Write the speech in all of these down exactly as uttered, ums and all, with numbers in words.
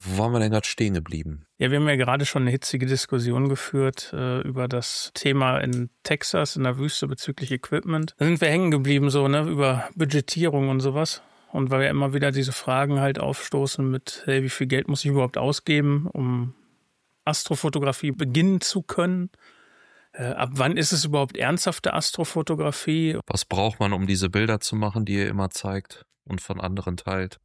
Wo waren wir denn gerade stehen geblieben? Ja, wir haben ja gerade schon eine hitzige Diskussion geführt äh, über das Thema in Texas, in der Wüste bezüglich Equipment. Da sind wir hängen geblieben, so, ne, über Budgetierung und sowas. Und weil ja immer wieder diese Fragen halt aufstoßen mit, hey, wie viel Geld muss ich überhaupt ausgeben, um Astrofotografie beginnen zu können? Äh, ab wann ist es überhaupt ernsthafte Astrofotografie? Was braucht man, um diese Bilder zu machen, die ihr immer zeigt und von anderen teilt?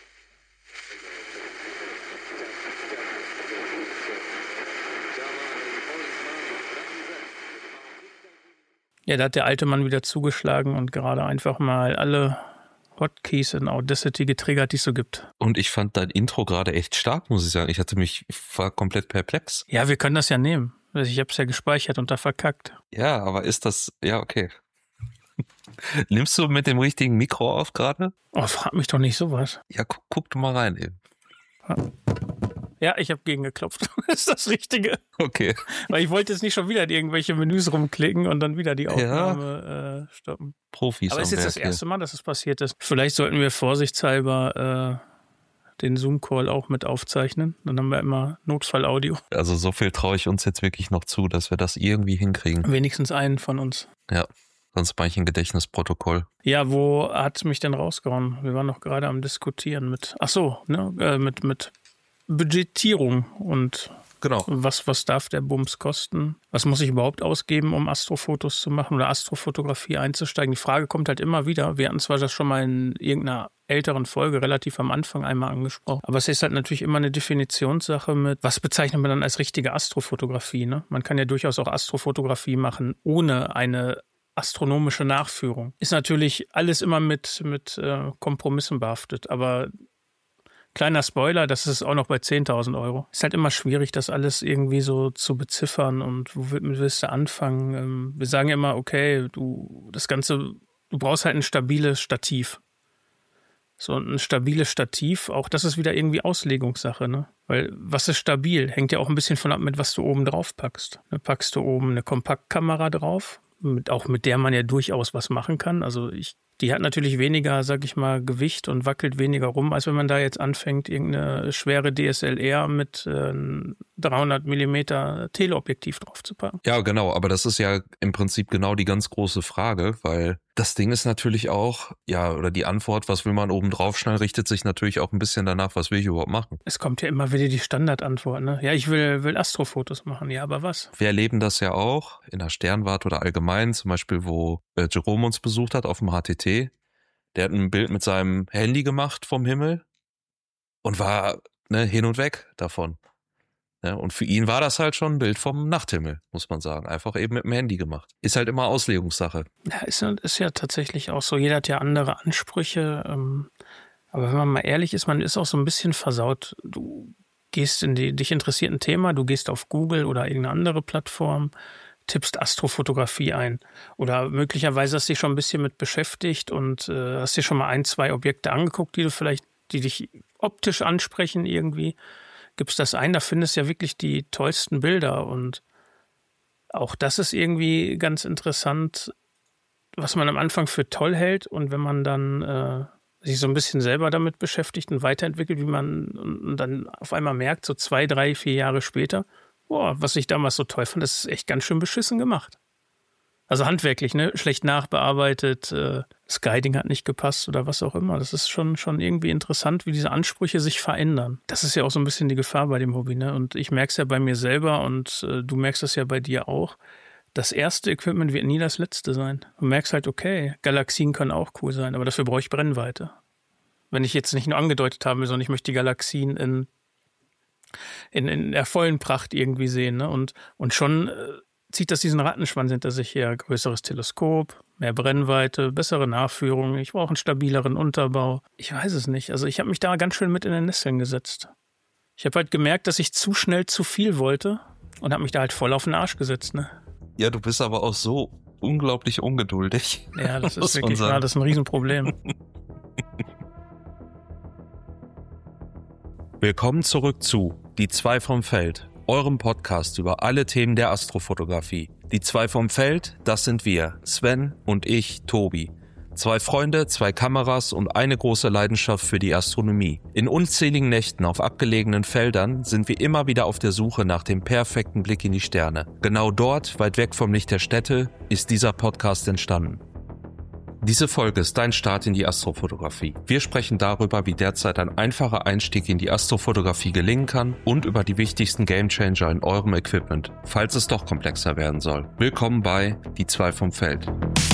Ja, da hat der alte Mann wieder zugeschlagen und gerade einfach mal alle Hotkeys in Audacity getriggert, die es so gibt. Und ich fand dein Intro gerade echt stark, muss ich sagen. Ich hatte mich, war komplett perplex. Ja, wir können das ja nehmen. Ich habe es ja gespeichert und da verkackt. Ja, aber ist das, ja, okay. Nimmst du mit dem richtigen Mikro auf gerade? Oh, frag mich doch nicht sowas. Ja, guck, guck du mal rein eben. Ja, ich habe gegengeklopft. Das ist das Richtige. Okay. Weil ich wollte jetzt nicht schon wieder in irgendwelche Menüs rumklicken und dann wieder die Aufnahme ja. äh, stoppen. Profis. Aber es ist jetzt das erste Mal, dass es passiert ist. Vielleicht sollten wir vorsichtshalber äh, den Zoom-Call auch mit aufzeichnen. Dann haben wir immer Notfallaudio. Also so viel traue ich uns jetzt wirklich noch zu, dass wir das irgendwie hinkriegen. Wenigstens einen von uns. Ja, sonst mache ich ein Gedächtnisprotokoll. Ja, wo hat es mich denn rausgehauen? Wir waren noch gerade am Diskutieren mit, ach so, ne, äh, mit, mit Budgetierung und genau. Was, was darf der Bums kosten? Was muss ich überhaupt ausgeben, um Astrofotos zu machen oder Astrofotografie einzusteigen? Die Frage kommt halt immer wieder. Wir hatten zwar das schon mal in irgendeiner älteren Folge relativ am Anfang einmal angesprochen, aber es ist halt natürlich immer eine Definitionssache mit, was bezeichnet man dann als richtige Astrofotografie? Ne? Man kann ja durchaus auch Astrofotografie machen ohne eine astronomische Nachführung. Ist natürlich alles immer mit, mit äh, Kompromissen behaftet, aber kleiner Spoiler, das ist auch noch bei zehntausend Euro. Ist halt immer schwierig, das alles irgendwie so zu beziffern und womit willst du anfangen? Wir sagen ja immer, okay, du, das Ganze, du brauchst halt ein stabiles Stativ. So ein stabiles Stativ, auch das ist wieder irgendwie Auslegungssache, ne? Weil was ist stabil? Hängt ja auch ein bisschen von ab, mit was du oben drauf packst. Da packst du oben eine Kompaktkamera drauf, mit, auch mit der man ja durchaus was machen kann. Also ich Die hat natürlich weniger, sag ich mal, Gewicht und wackelt weniger rum, als wenn man da jetzt anfängt, irgendeine schwere D S L R mit äh, dreihundert Millimeter Teleobjektiv draufzupacken. Ja, genau, aber das ist ja im Prinzip genau die ganz große Frage, weil das Ding ist natürlich auch, ja, oder die Antwort, was will man oben drauf schnell, richtet sich natürlich auch ein bisschen danach, was will ich überhaupt machen. Es kommt ja immer wieder die Standardantwort, ne? Ja, ich will, will Astrofotos machen, ja, aber was? Wir erleben das ja auch in der Sternwarte oder allgemein, zum Beispiel, wo äh, Jerome uns besucht hat auf dem H T T. Der hat ein Bild mit seinem Handy gemacht vom Himmel und war ne, hin und weg davon. Ja, und für ihn war das halt schon ein Bild vom Nachthimmel, muss man sagen. Einfach eben mit dem Handy gemacht. Ist halt immer Auslegungssache. Ja, ist, ist ja tatsächlich auch so. Jeder hat ja andere Ansprüche. Ähm, aber wenn man mal ehrlich ist, man ist auch so ein bisschen versaut. Du gehst in die dich interessiert ein Thema, du gehst auf Google oder irgendeine andere Plattform, tippst Astrofotografie ein. Oder möglicherweise hast du dich schon ein bisschen mit beschäftigt und äh, hast dir schon mal ein, zwei Objekte angeguckt, die du vielleicht, die dich optisch ansprechen irgendwie. Gibst das ein, da findest du ja wirklich die tollsten Bilder und auch das ist irgendwie ganz interessant, was man am Anfang für toll hält und wenn man dann äh, sich so ein bisschen selber damit beschäftigt und weiterentwickelt, wie man und dann auf einmal merkt, so zwei, drei, vier Jahre später, boah, was ich damals so toll fand, das ist echt ganz schön beschissen gemacht. Also handwerklich, ne? Schlecht nachbearbeitet, äh, das Guiding hat nicht gepasst oder was auch immer. Das ist schon, schon irgendwie interessant, wie diese Ansprüche sich verändern. Das ist ja auch so ein bisschen die Gefahr bei dem Hobby, ne? Und ich merke es ja bei mir selber und äh, du merkst es ja bei dir auch. Das erste Equipment wird nie das letzte sein. Du merkst halt, okay, Galaxien können auch cool sein, aber dafür brauche ich Brennweite. Wenn ich jetzt nicht nur angedeutet habe, sondern ich möchte die Galaxien in, in, in der vollen Pracht irgendwie sehen, ne? Und, und schon äh, zieht das diesen Rattenschwanz hinter sich her. Größeres Teleskop, mehr Brennweite, bessere Nachführung. Ich brauche einen stabileren Unterbau. Ich weiß es nicht. Also ich habe mich da ganz schön mit in den Nesseln gesetzt. Ich habe halt gemerkt, dass ich zu schnell zu viel wollte und habe mich da halt voll auf den Arsch gesetzt, ne? Ja, du bist aber auch so unglaublich ungeduldig. Ja, das ist wirklich klar, das ist ein Riesenproblem. Willkommen zurück zu Die zwei vom Feld, eurem Podcast über alle Themen der Astrofotografie. Die zwei vom Feld, das sind wir, Sven und ich, Tobi. Zwei Freunde, zwei Kameras und eine große Leidenschaft für die Astronomie. In unzähligen Nächten auf abgelegenen Feldern sind wir immer wieder auf der Suche nach dem perfekten Blick in die Sterne. Genau dort, weit weg vom Licht der Städte, ist dieser Podcast entstanden. Diese Folge ist dein Start in die Astrofotografie. Wir sprechen darüber, wie derzeit ein einfacher Einstieg in die Astrofotografie gelingen kann und über die wichtigsten Gamechanger in eurem Equipment, falls es doch komplexer werden soll. Willkommen bei Die zwei vom Feld.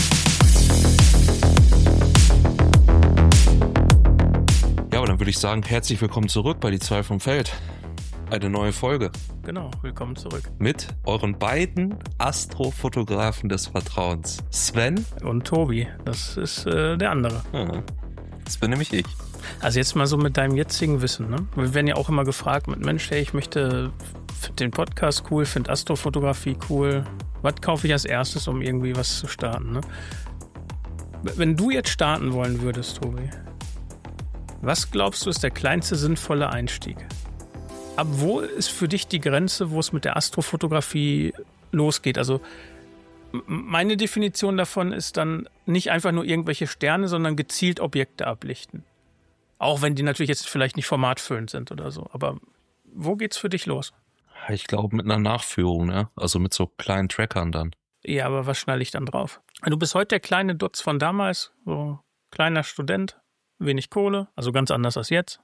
Ja, aber dann würde ich sagen, herzlich willkommen zurück bei Die zwei vom Feld. Eine neue Folge. Genau, willkommen zurück. Mit euren beiden Astrofotografen des Vertrauens. Sven. Und Tobi, das ist äh, der andere. Ja, das bin nämlich ich. Also jetzt mal so mit deinem jetzigen Wissen, ne? Wir werden ja auch immer gefragt mit, Mensch, hey, ich möchte, finde den Podcast cool, finde Astrofotografie cool. Was kaufe ich als erstes, um irgendwie was zu starten, ne? Wenn du jetzt starten wollen würdest, Tobi, was glaubst du ist der kleinste sinnvolle Einstieg? Ab wo ist für dich die Grenze, wo es mit der Astrofotografie losgeht? Also meine Definition davon ist dann nicht einfach nur irgendwelche Sterne, sondern gezielt Objekte ablichten. Auch wenn die natürlich jetzt vielleicht nicht formatfüllend sind oder so. Aber wo geht's für dich los? Ich glaube mit einer Nachführung, ne? Also mit so kleinen Trackern dann. Ja, aber was schnalle ich dann drauf? Du bist heute der kleine Dutz von damals, so kleiner Student. Wenig Kohle, also ganz anders als jetzt.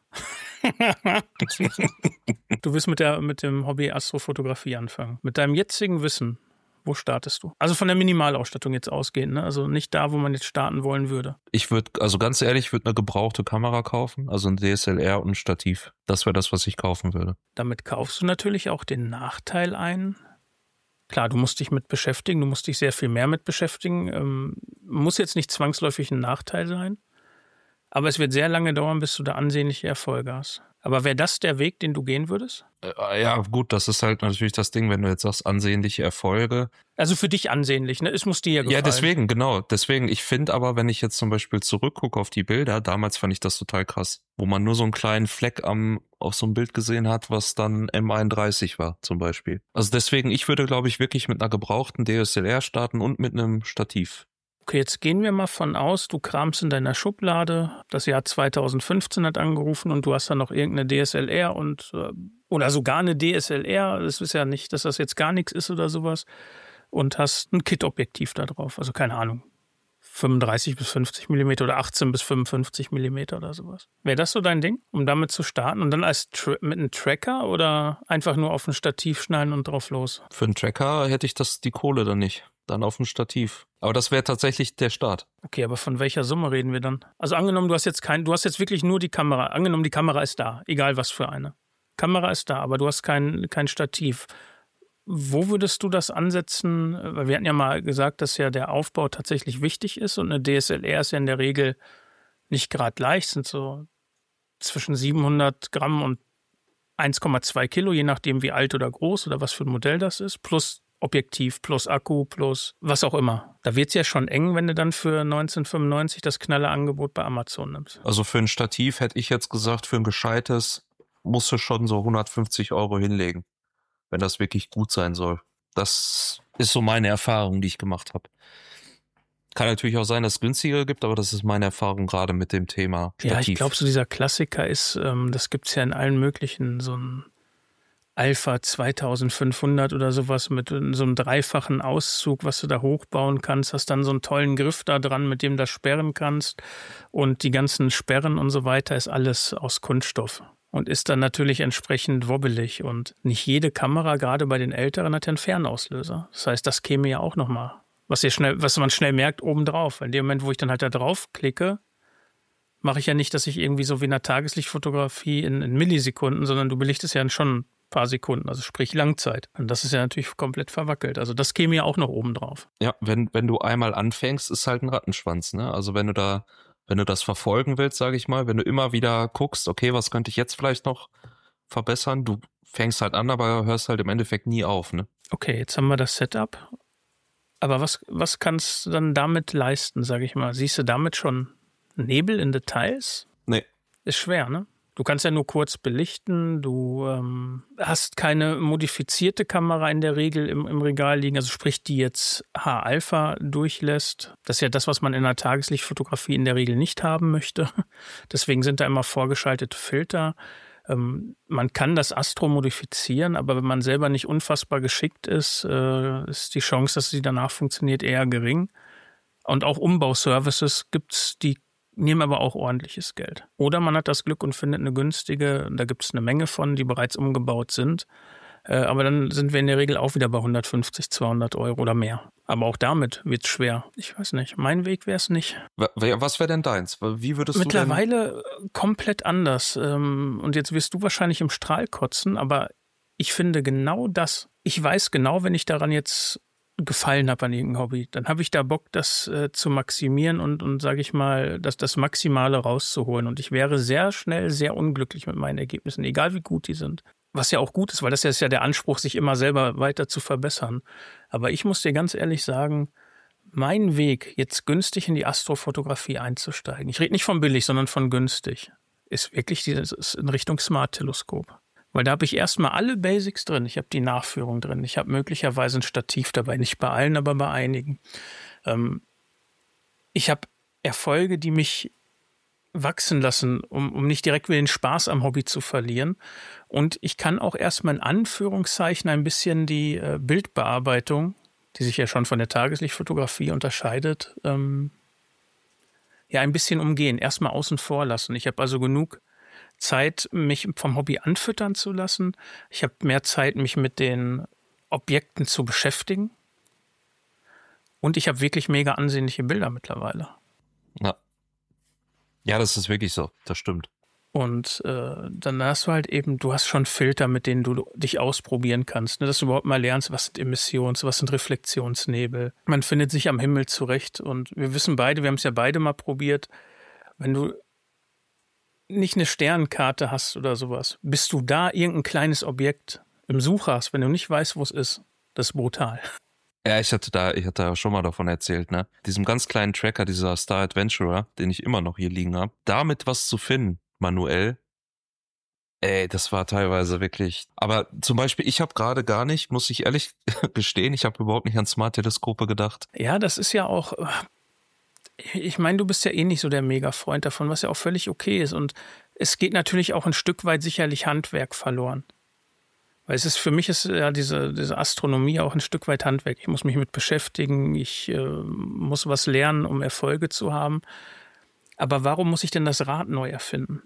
Du willst mit, der, mit dem Hobby Astrofotografie anfangen. Mit deinem jetzigen Wissen, wo startest du? Also von der Minimalausstattung jetzt ausgehend, ne? Also nicht da, wo man jetzt starten wollen würde. Ich würde, also ganz ehrlich, ich würde eine gebrauchte Kamera kaufen, also ein D S L R und ein Stativ. Das wäre das, was ich kaufen würde. Damit kaufst du natürlich auch den Nachteil ein. Klar, du musst dich mit beschäftigen, du musst dich sehr viel mehr mit beschäftigen. Ähm, muss jetzt nicht zwangsläufig ein Nachteil sein. Aber es wird sehr lange dauern, bis du da ansehnliche Erfolge hast. Aber wäre das der Weg, den du gehen würdest? Äh, ja, gut, das ist halt natürlich das Ding, wenn du jetzt sagst, ansehnliche Erfolge. Also für dich ansehnlich, ne? Es muss dir ja gefallen. Ja, deswegen, genau. Deswegen, ich finde aber, wenn ich jetzt zum Beispiel zurückgucke auf die Bilder, damals fand ich das total krass, wo man nur so einen kleinen Fleck am auf so einem Bild gesehen hat, was dann M einunddreißig war, zum Beispiel. Also deswegen, ich würde, glaube ich, wirklich mit einer gebrauchten D S L R starten und mit einem Stativ. Okay, jetzt gehen wir mal von aus, du kramst in deiner Schublade, das Jahr zweitausendfünfzehn hat angerufen und du hast dann noch irgendeine D S L R und oder sogar eine D S L R, das ist ja nicht, dass das jetzt gar nichts ist oder sowas, und hast ein Kit-Objektiv da drauf, also keine Ahnung, fünfunddreißig bis fünfzig Millimeter oder achtzehn bis fünfundfünfzig Millimeter oder sowas. Wäre das so dein Ding, um damit zu starten und dann als Tra- mit einem Tracker oder einfach nur auf ein Stativ schnallen und drauf los? Für einen Tracker hätte ich das die Kohle dann nicht. Dann auf ein Stativ. Aber das wäre tatsächlich der Start. Okay, aber von welcher Summe reden wir dann? Also angenommen, du hast jetzt kein, du hast jetzt wirklich nur die Kamera. Angenommen, die Kamera ist da, egal was für eine. Kamera ist da, aber du hast kein, kein Stativ. Wo würdest du das ansetzen? Weil wir hatten ja mal gesagt, dass ja der Aufbau tatsächlich wichtig ist und eine D S L R ist ja in der Regel nicht gerade leicht, sind so zwischen siebenhundert Gramm und eins Komma zwei Kilo, je nachdem wie alt oder groß oder was für ein Modell das ist, plus Objektiv, plus Akku, plus was auch immer. Da wird es ja schon eng, wenn du dann für neunzehnhundertfünfundneunzig das Knallerangebot bei Amazon nimmst. Also für ein Stativ hätte ich jetzt gesagt, für ein gescheites musst du schon so hundertfünfzig Euro hinlegen, wenn das wirklich gut sein soll. Das ist so meine Erfahrung, die ich gemacht habe. Kann natürlich auch sein, dass es günstiger gibt, aber das ist meine Erfahrung gerade mit dem Thema Stativ. Ja, ich glaube, so dieser Klassiker ist, ähm, das gibt es ja in allen möglichen, so ein Alpha zweitausendfünfhundert oder sowas mit so einem dreifachen Auszug, was du da hochbauen kannst, hast dann so einen tollen Griff da dran, mit dem du das sperren kannst und die ganzen Sperren und so weiter ist alles aus Kunststoff und ist dann natürlich entsprechend wobbelig und nicht jede Kamera, gerade bei den älteren, hat ja einen Fernauslöser. Das heißt, das käme ja auch nochmal, was ihr schnell, was man schnell merkt, obendrauf. In dem Moment, wo ich dann halt da drauf klicke, mache ich ja nicht, dass ich irgendwie so wie in der Tageslichtfotografie in, in Millisekunden, sondern du belichtest ja schon paar Sekunden, also sprich Langzeit. Und das ist ja natürlich komplett verwackelt. Also das käme ja auch noch oben drauf. Ja, wenn, wenn du einmal anfängst, ist halt ein Rattenschwanz, ne? Also wenn du da, wenn du das verfolgen willst, sage ich mal, wenn du immer wieder guckst, okay, was könnte ich jetzt vielleicht noch verbessern, du fängst halt an, aber hörst halt im Endeffekt nie auf, ne? Okay, jetzt haben wir das Setup. Aber was, was kannst du dann damit leisten, sage ich mal? Siehst du damit schon Nebel in Details? Nee. Ist schwer, ne? Du kannst ja nur kurz belichten, du ähm, hast keine modifizierte Kamera in der Regel im, im Regal liegen, also sprich, die jetzt H-Alpha durchlässt. Das ist ja das, was man in einer Tageslichtfotografie in der Regel nicht haben möchte. Deswegen sind da immer vorgeschaltete Filter. Ähm, man kann das Astro modifizieren, aber wenn man selber nicht unfassbar geschickt ist, äh, ist die Chance, dass sie danach funktioniert, eher gering. Und auch Umbauservices gibt's, die nehmen aber auch ordentliches Geld. Oder man hat das Glück und findet eine günstige, da gibt es eine Menge von, die bereits umgebaut sind. Äh, aber dann sind wir in der Regel auch wieder bei hundertfünfzig, zweihundert Euro oder mehr. Aber auch damit wird es schwer. Ich weiß nicht, mein Weg wäre es nicht. Was wäre denn deins? Wie würdest Mittlerweile du denn? Komplett anders. Und jetzt wirst du wahrscheinlich im Strahl kotzen, aber ich finde genau das. Ich weiß genau, wenn ich daran jetzt gefallen habe an irgendeinem Hobby, dann habe ich da Bock, das äh, zu maximieren und, und sage ich mal, das, das Maximale rauszuholen. Und ich wäre sehr schnell sehr unglücklich mit meinen Ergebnissen, egal wie gut die sind. Was ja auch gut ist, weil das ist ja der Anspruch, sich immer selber weiter zu verbessern. Aber ich muss dir ganz ehrlich sagen, mein Weg, jetzt günstig in die Astrofotografie einzusteigen, ich rede nicht von billig, sondern von günstig, ist wirklich dieses in Richtung Smart-Teleskop. Weil da habe ich erstmal alle Basics drin. Ich habe die Nachführung drin. Ich habe möglicherweise ein Stativ dabei. Nicht bei allen, aber bei einigen. Ähm, ich habe Erfolge, die mich wachsen lassen, um, um nicht direkt wieder den Spaß am Hobby zu verlieren. Und ich kann auch erstmal in Anführungszeichen ein bisschen die äh, Bildbearbeitung, die sich ja schon von der Tageslichtfotografie unterscheidet, ähm, ja ein bisschen umgehen. Erstmal außen vor lassen. Ich habe also genug Zeit, mich vom Hobby anfüttern zu lassen. Ich habe mehr Zeit, mich mit den Objekten zu beschäftigen. Und ich habe wirklich mega ansehnliche Bilder mittlerweile. Ja, ja, das ist wirklich so. Das stimmt. Und äh, dann hast du halt eben, du hast schon Filter, mit denen du dich ausprobieren kannst, ne? Dass du überhaupt mal lernst, was sind Emissions-, was sind Reflexionsnebel. Man findet sich am Himmel zurecht. Und wir wissen beide, wir haben es ja beide mal probiert, wenn du nicht eine Sternenkarte hast oder sowas, bis du da irgendein kleines Objekt im Sucher hast, wenn du nicht weißt, wo es ist, das ist brutal. Ja, ich hatte da, ich hatte ja schon mal davon erzählt, ne? Diesem ganz kleinen Tracker, dieser Star Adventurer, den ich immer noch hier liegen habe, damit was zu finden, manuell, ey, das war teilweise wirklich. Aber zum Beispiel, ich habe gerade gar nicht, muss ich ehrlich gestehen, ich habe überhaupt nicht an Smart-Teleskope gedacht. Ja, das ist ja auch. Ich meine, du bist ja eh nicht so der Mega-Freund davon, was ja auch völlig okay ist. Und es geht natürlich auch ein Stück weit sicherlich Handwerk verloren. Weil es ist, für mich ist ja diese, diese Astronomie auch ein Stück weit Handwerk. Ich muss mich mit beschäftigen, ich äh, muss was lernen, um Erfolge zu haben. Aber warum muss ich denn das Rad neu erfinden?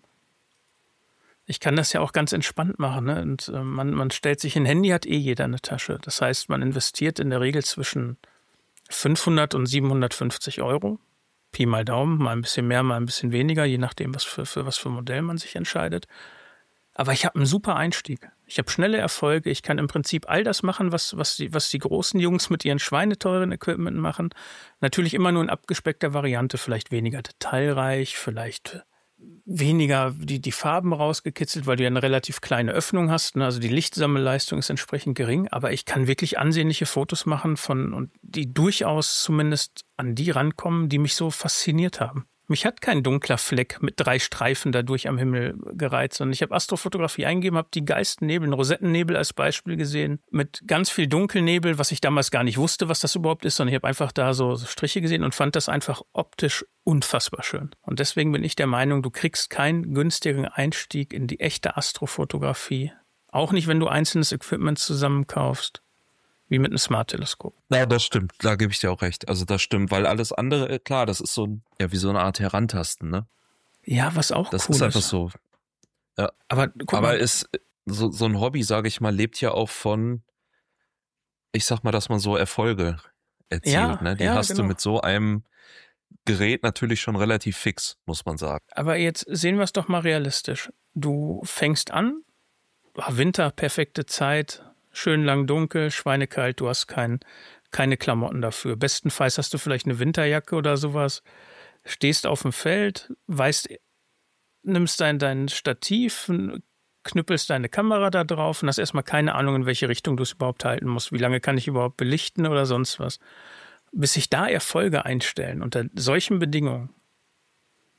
Ich kann das ja auch ganz entspannt machen, ne? Und äh, man, man stellt sich ein Handy, hat eh jeder eine Tasche. Das heißt, man investiert in der Regel zwischen fünfhundert und siebenhundertfünfzig Euro. Pi mal Daumen, mal ein bisschen mehr, mal ein bisschen weniger, je nachdem, was für, für was für Modell man sich entscheidet. Aber ich habe einen super Einstieg. Ich habe schnelle Erfolge. Ich kann im Prinzip all das machen, was, was, die, was die großen Jungs mit ihren schweineteuren Equipment machen. Natürlich immer nur in abgespeckter Variante, vielleicht weniger detailreich, vielleicht weniger die, die Farben rausgekitzelt, weil du ja eine relativ kleine Öffnung hast, ne? Also die Lichtsammelleistung ist entsprechend gering, aber ich kann wirklich ansehnliche Fotos machen von und die durchaus zumindest an die rankommen, die mich so fasziniert haben. Mich hat kein dunkler Fleck mit drei Streifen dadurch am Himmel gereizt, sondern ich habe Astrofotografie eingegeben, habe die geilsten Nebel, einen Rosettennebel als Beispiel gesehen, mit ganz viel Dunkelnebel, was ich damals gar nicht wusste, was das überhaupt ist, sondern ich habe einfach da so Striche gesehen und fand das einfach optisch unfassbar schön. Und deswegen bin ich der Meinung, du kriegst keinen günstigen Einstieg in die echte Astrofotografie, auch nicht, wenn du einzelnes Equipment zusammenkaufst, wie mit einem Smart-Teleskop. Ja, das stimmt. Da gebe ich dir auch recht. Also das stimmt, weil alles andere, klar, das ist so ein, ja, wie so eine Art Herantasten, ne? Ja, was auch das cool ist. Das ist einfach so. Ja. Aber, guck Aber mal, ist so, so ein Hobby, sage ich mal, lebt ja auch von, ich sag mal, dass man so Erfolge erzielt, ja, ne? Die ja, hast genau. du mit so einem Gerät natürlich schon relativ fix, muss man sagen. Aber jetzt sehen wir es doch mal realistisch. Du fängst an, Winter, perfekte Zeit, schön lang dunkel, schweinekalt, du hast kein, keine Klamotten dafür. Bestenfalls hast du vielleicht eine Winterjacke oder sowas, stehst auf dem Feld, weißt, nimmst dein, dein Stativ, knüppelst deine Kamera da drauf und hast erstmal keine Ahnung, in welche Richtung du es überhaupt halten musst. Wie lange kann ich überhaupt belichten oder sonst was. Bis sich da Erfolge einstellen unter solchen Bedingungen,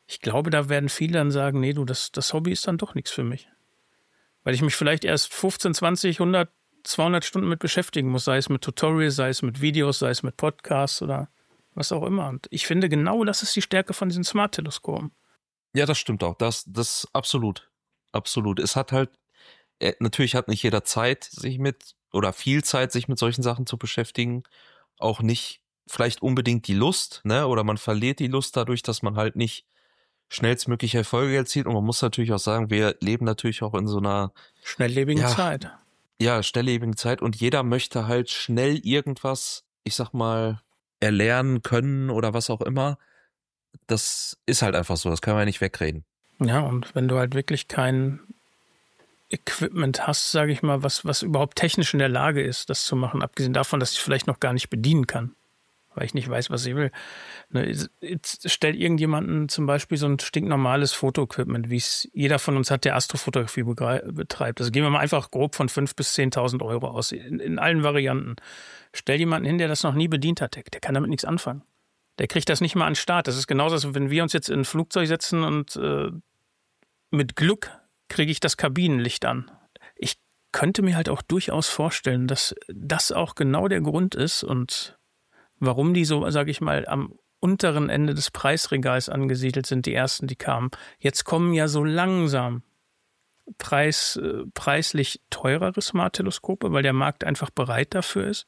Ich glaube, da werden viele dann sagen, nee, du, das, das Hobby ist dann doch nichts für mich. Weil ich mich vielleicht erst fünfzehn, zwanzig, hundert, zweihundert Stunden mit beschäftigen muss, sei es mit Tutorials, sei es mit Videos, sei es mit Podcasts oder was auch immer. Und ich finde, genau das ist die Stärke von diesen Smart-Teleskopen. Ja, das stimmt auch. Das, das absolut. Absolut. Es hat halt, äh, natürlich hat nicht jeder Zeit, sich mit, oder viel Zeit, sich mit solchen Sachen zu beschäftigen. Auch nicht vielleicht unbedingt die Lust, ne? Oder man verliert die Lust dadurch, dass man halt nicht schnellstmöglich Erfolge erzielt. Und man muss natürlich auch sagen, wir leben natürlich auch in so einer Schnelllebigen ja, Zeit. Ja, schnelllebigen Zeit. Und jeder möchte halt schnell irgendwas, ich sag mal, erlernen können oder was auch immer. Das ist halt einfach so, das können wir ja nicht wegreden. Ja, und wenn du halt wirklich kein Equipment hast, sage ich mal, was, was überhaupt technisch in der Lage ist, das zu machen, abgesehen davon, dass ich vielleicht noch gar nicht bedienen kann, weil ich nicht weiß, was ich will. Ne, jetzt stellt irgendjemanden zum Beispiel so ein stinknormales Fotoequipment, wie es jeder von uns hat, der Astrofotografie betreibt. Also gehen wir mal einfach grob von fünftausend bis zehntausend Euro aus, in, in allen Varianten. Stell jemanden hin, der das noch nie bedient hat, der, der kann damit nichts anfangen. Der kriegt das nicht mal an den Start. Das ist genauso, als wenn wir uns jetzt in ein Flugzeug setzen und äh, mit Glück kriege ich das Kabinenlicht an. Ich könnte mir halt auch durchaus vorstellen, dass das auch genau der Grund ist und warum die so, sage ich mal, am unteren Ende des Preisregals angesiedelt sind, die ersten, die kamen. Jetzt kommen ja so langsam Preis, äh, preislich teurere Smart-Teleskope, weil der Markt einfach bereit dafür ist.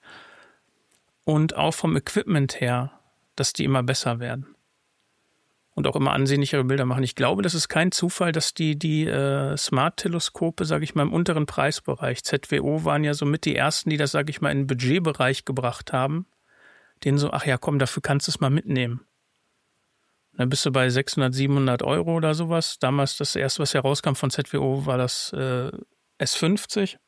Und auch vom Equipment her, dass die immer besser werden. Und auch immer ansehnlichere Bilder machen. Ich glaube, das ist kein Zufall, dass die, die äh, Smart-Teleskope, sage ich mal, im unteren Preisbereich, Z W O waren ja somit die ersten, die das, sage ich mal, in den Budgetbereich gebracht haben. Denen so, ach ja, komm, dafür kannst du es mal mitnehmen. Dann bist du bei sechshundert, siebenhundert Euro oder sowas. Damals das erste, was herauskam von Z W O, war das äh, S fünfzig.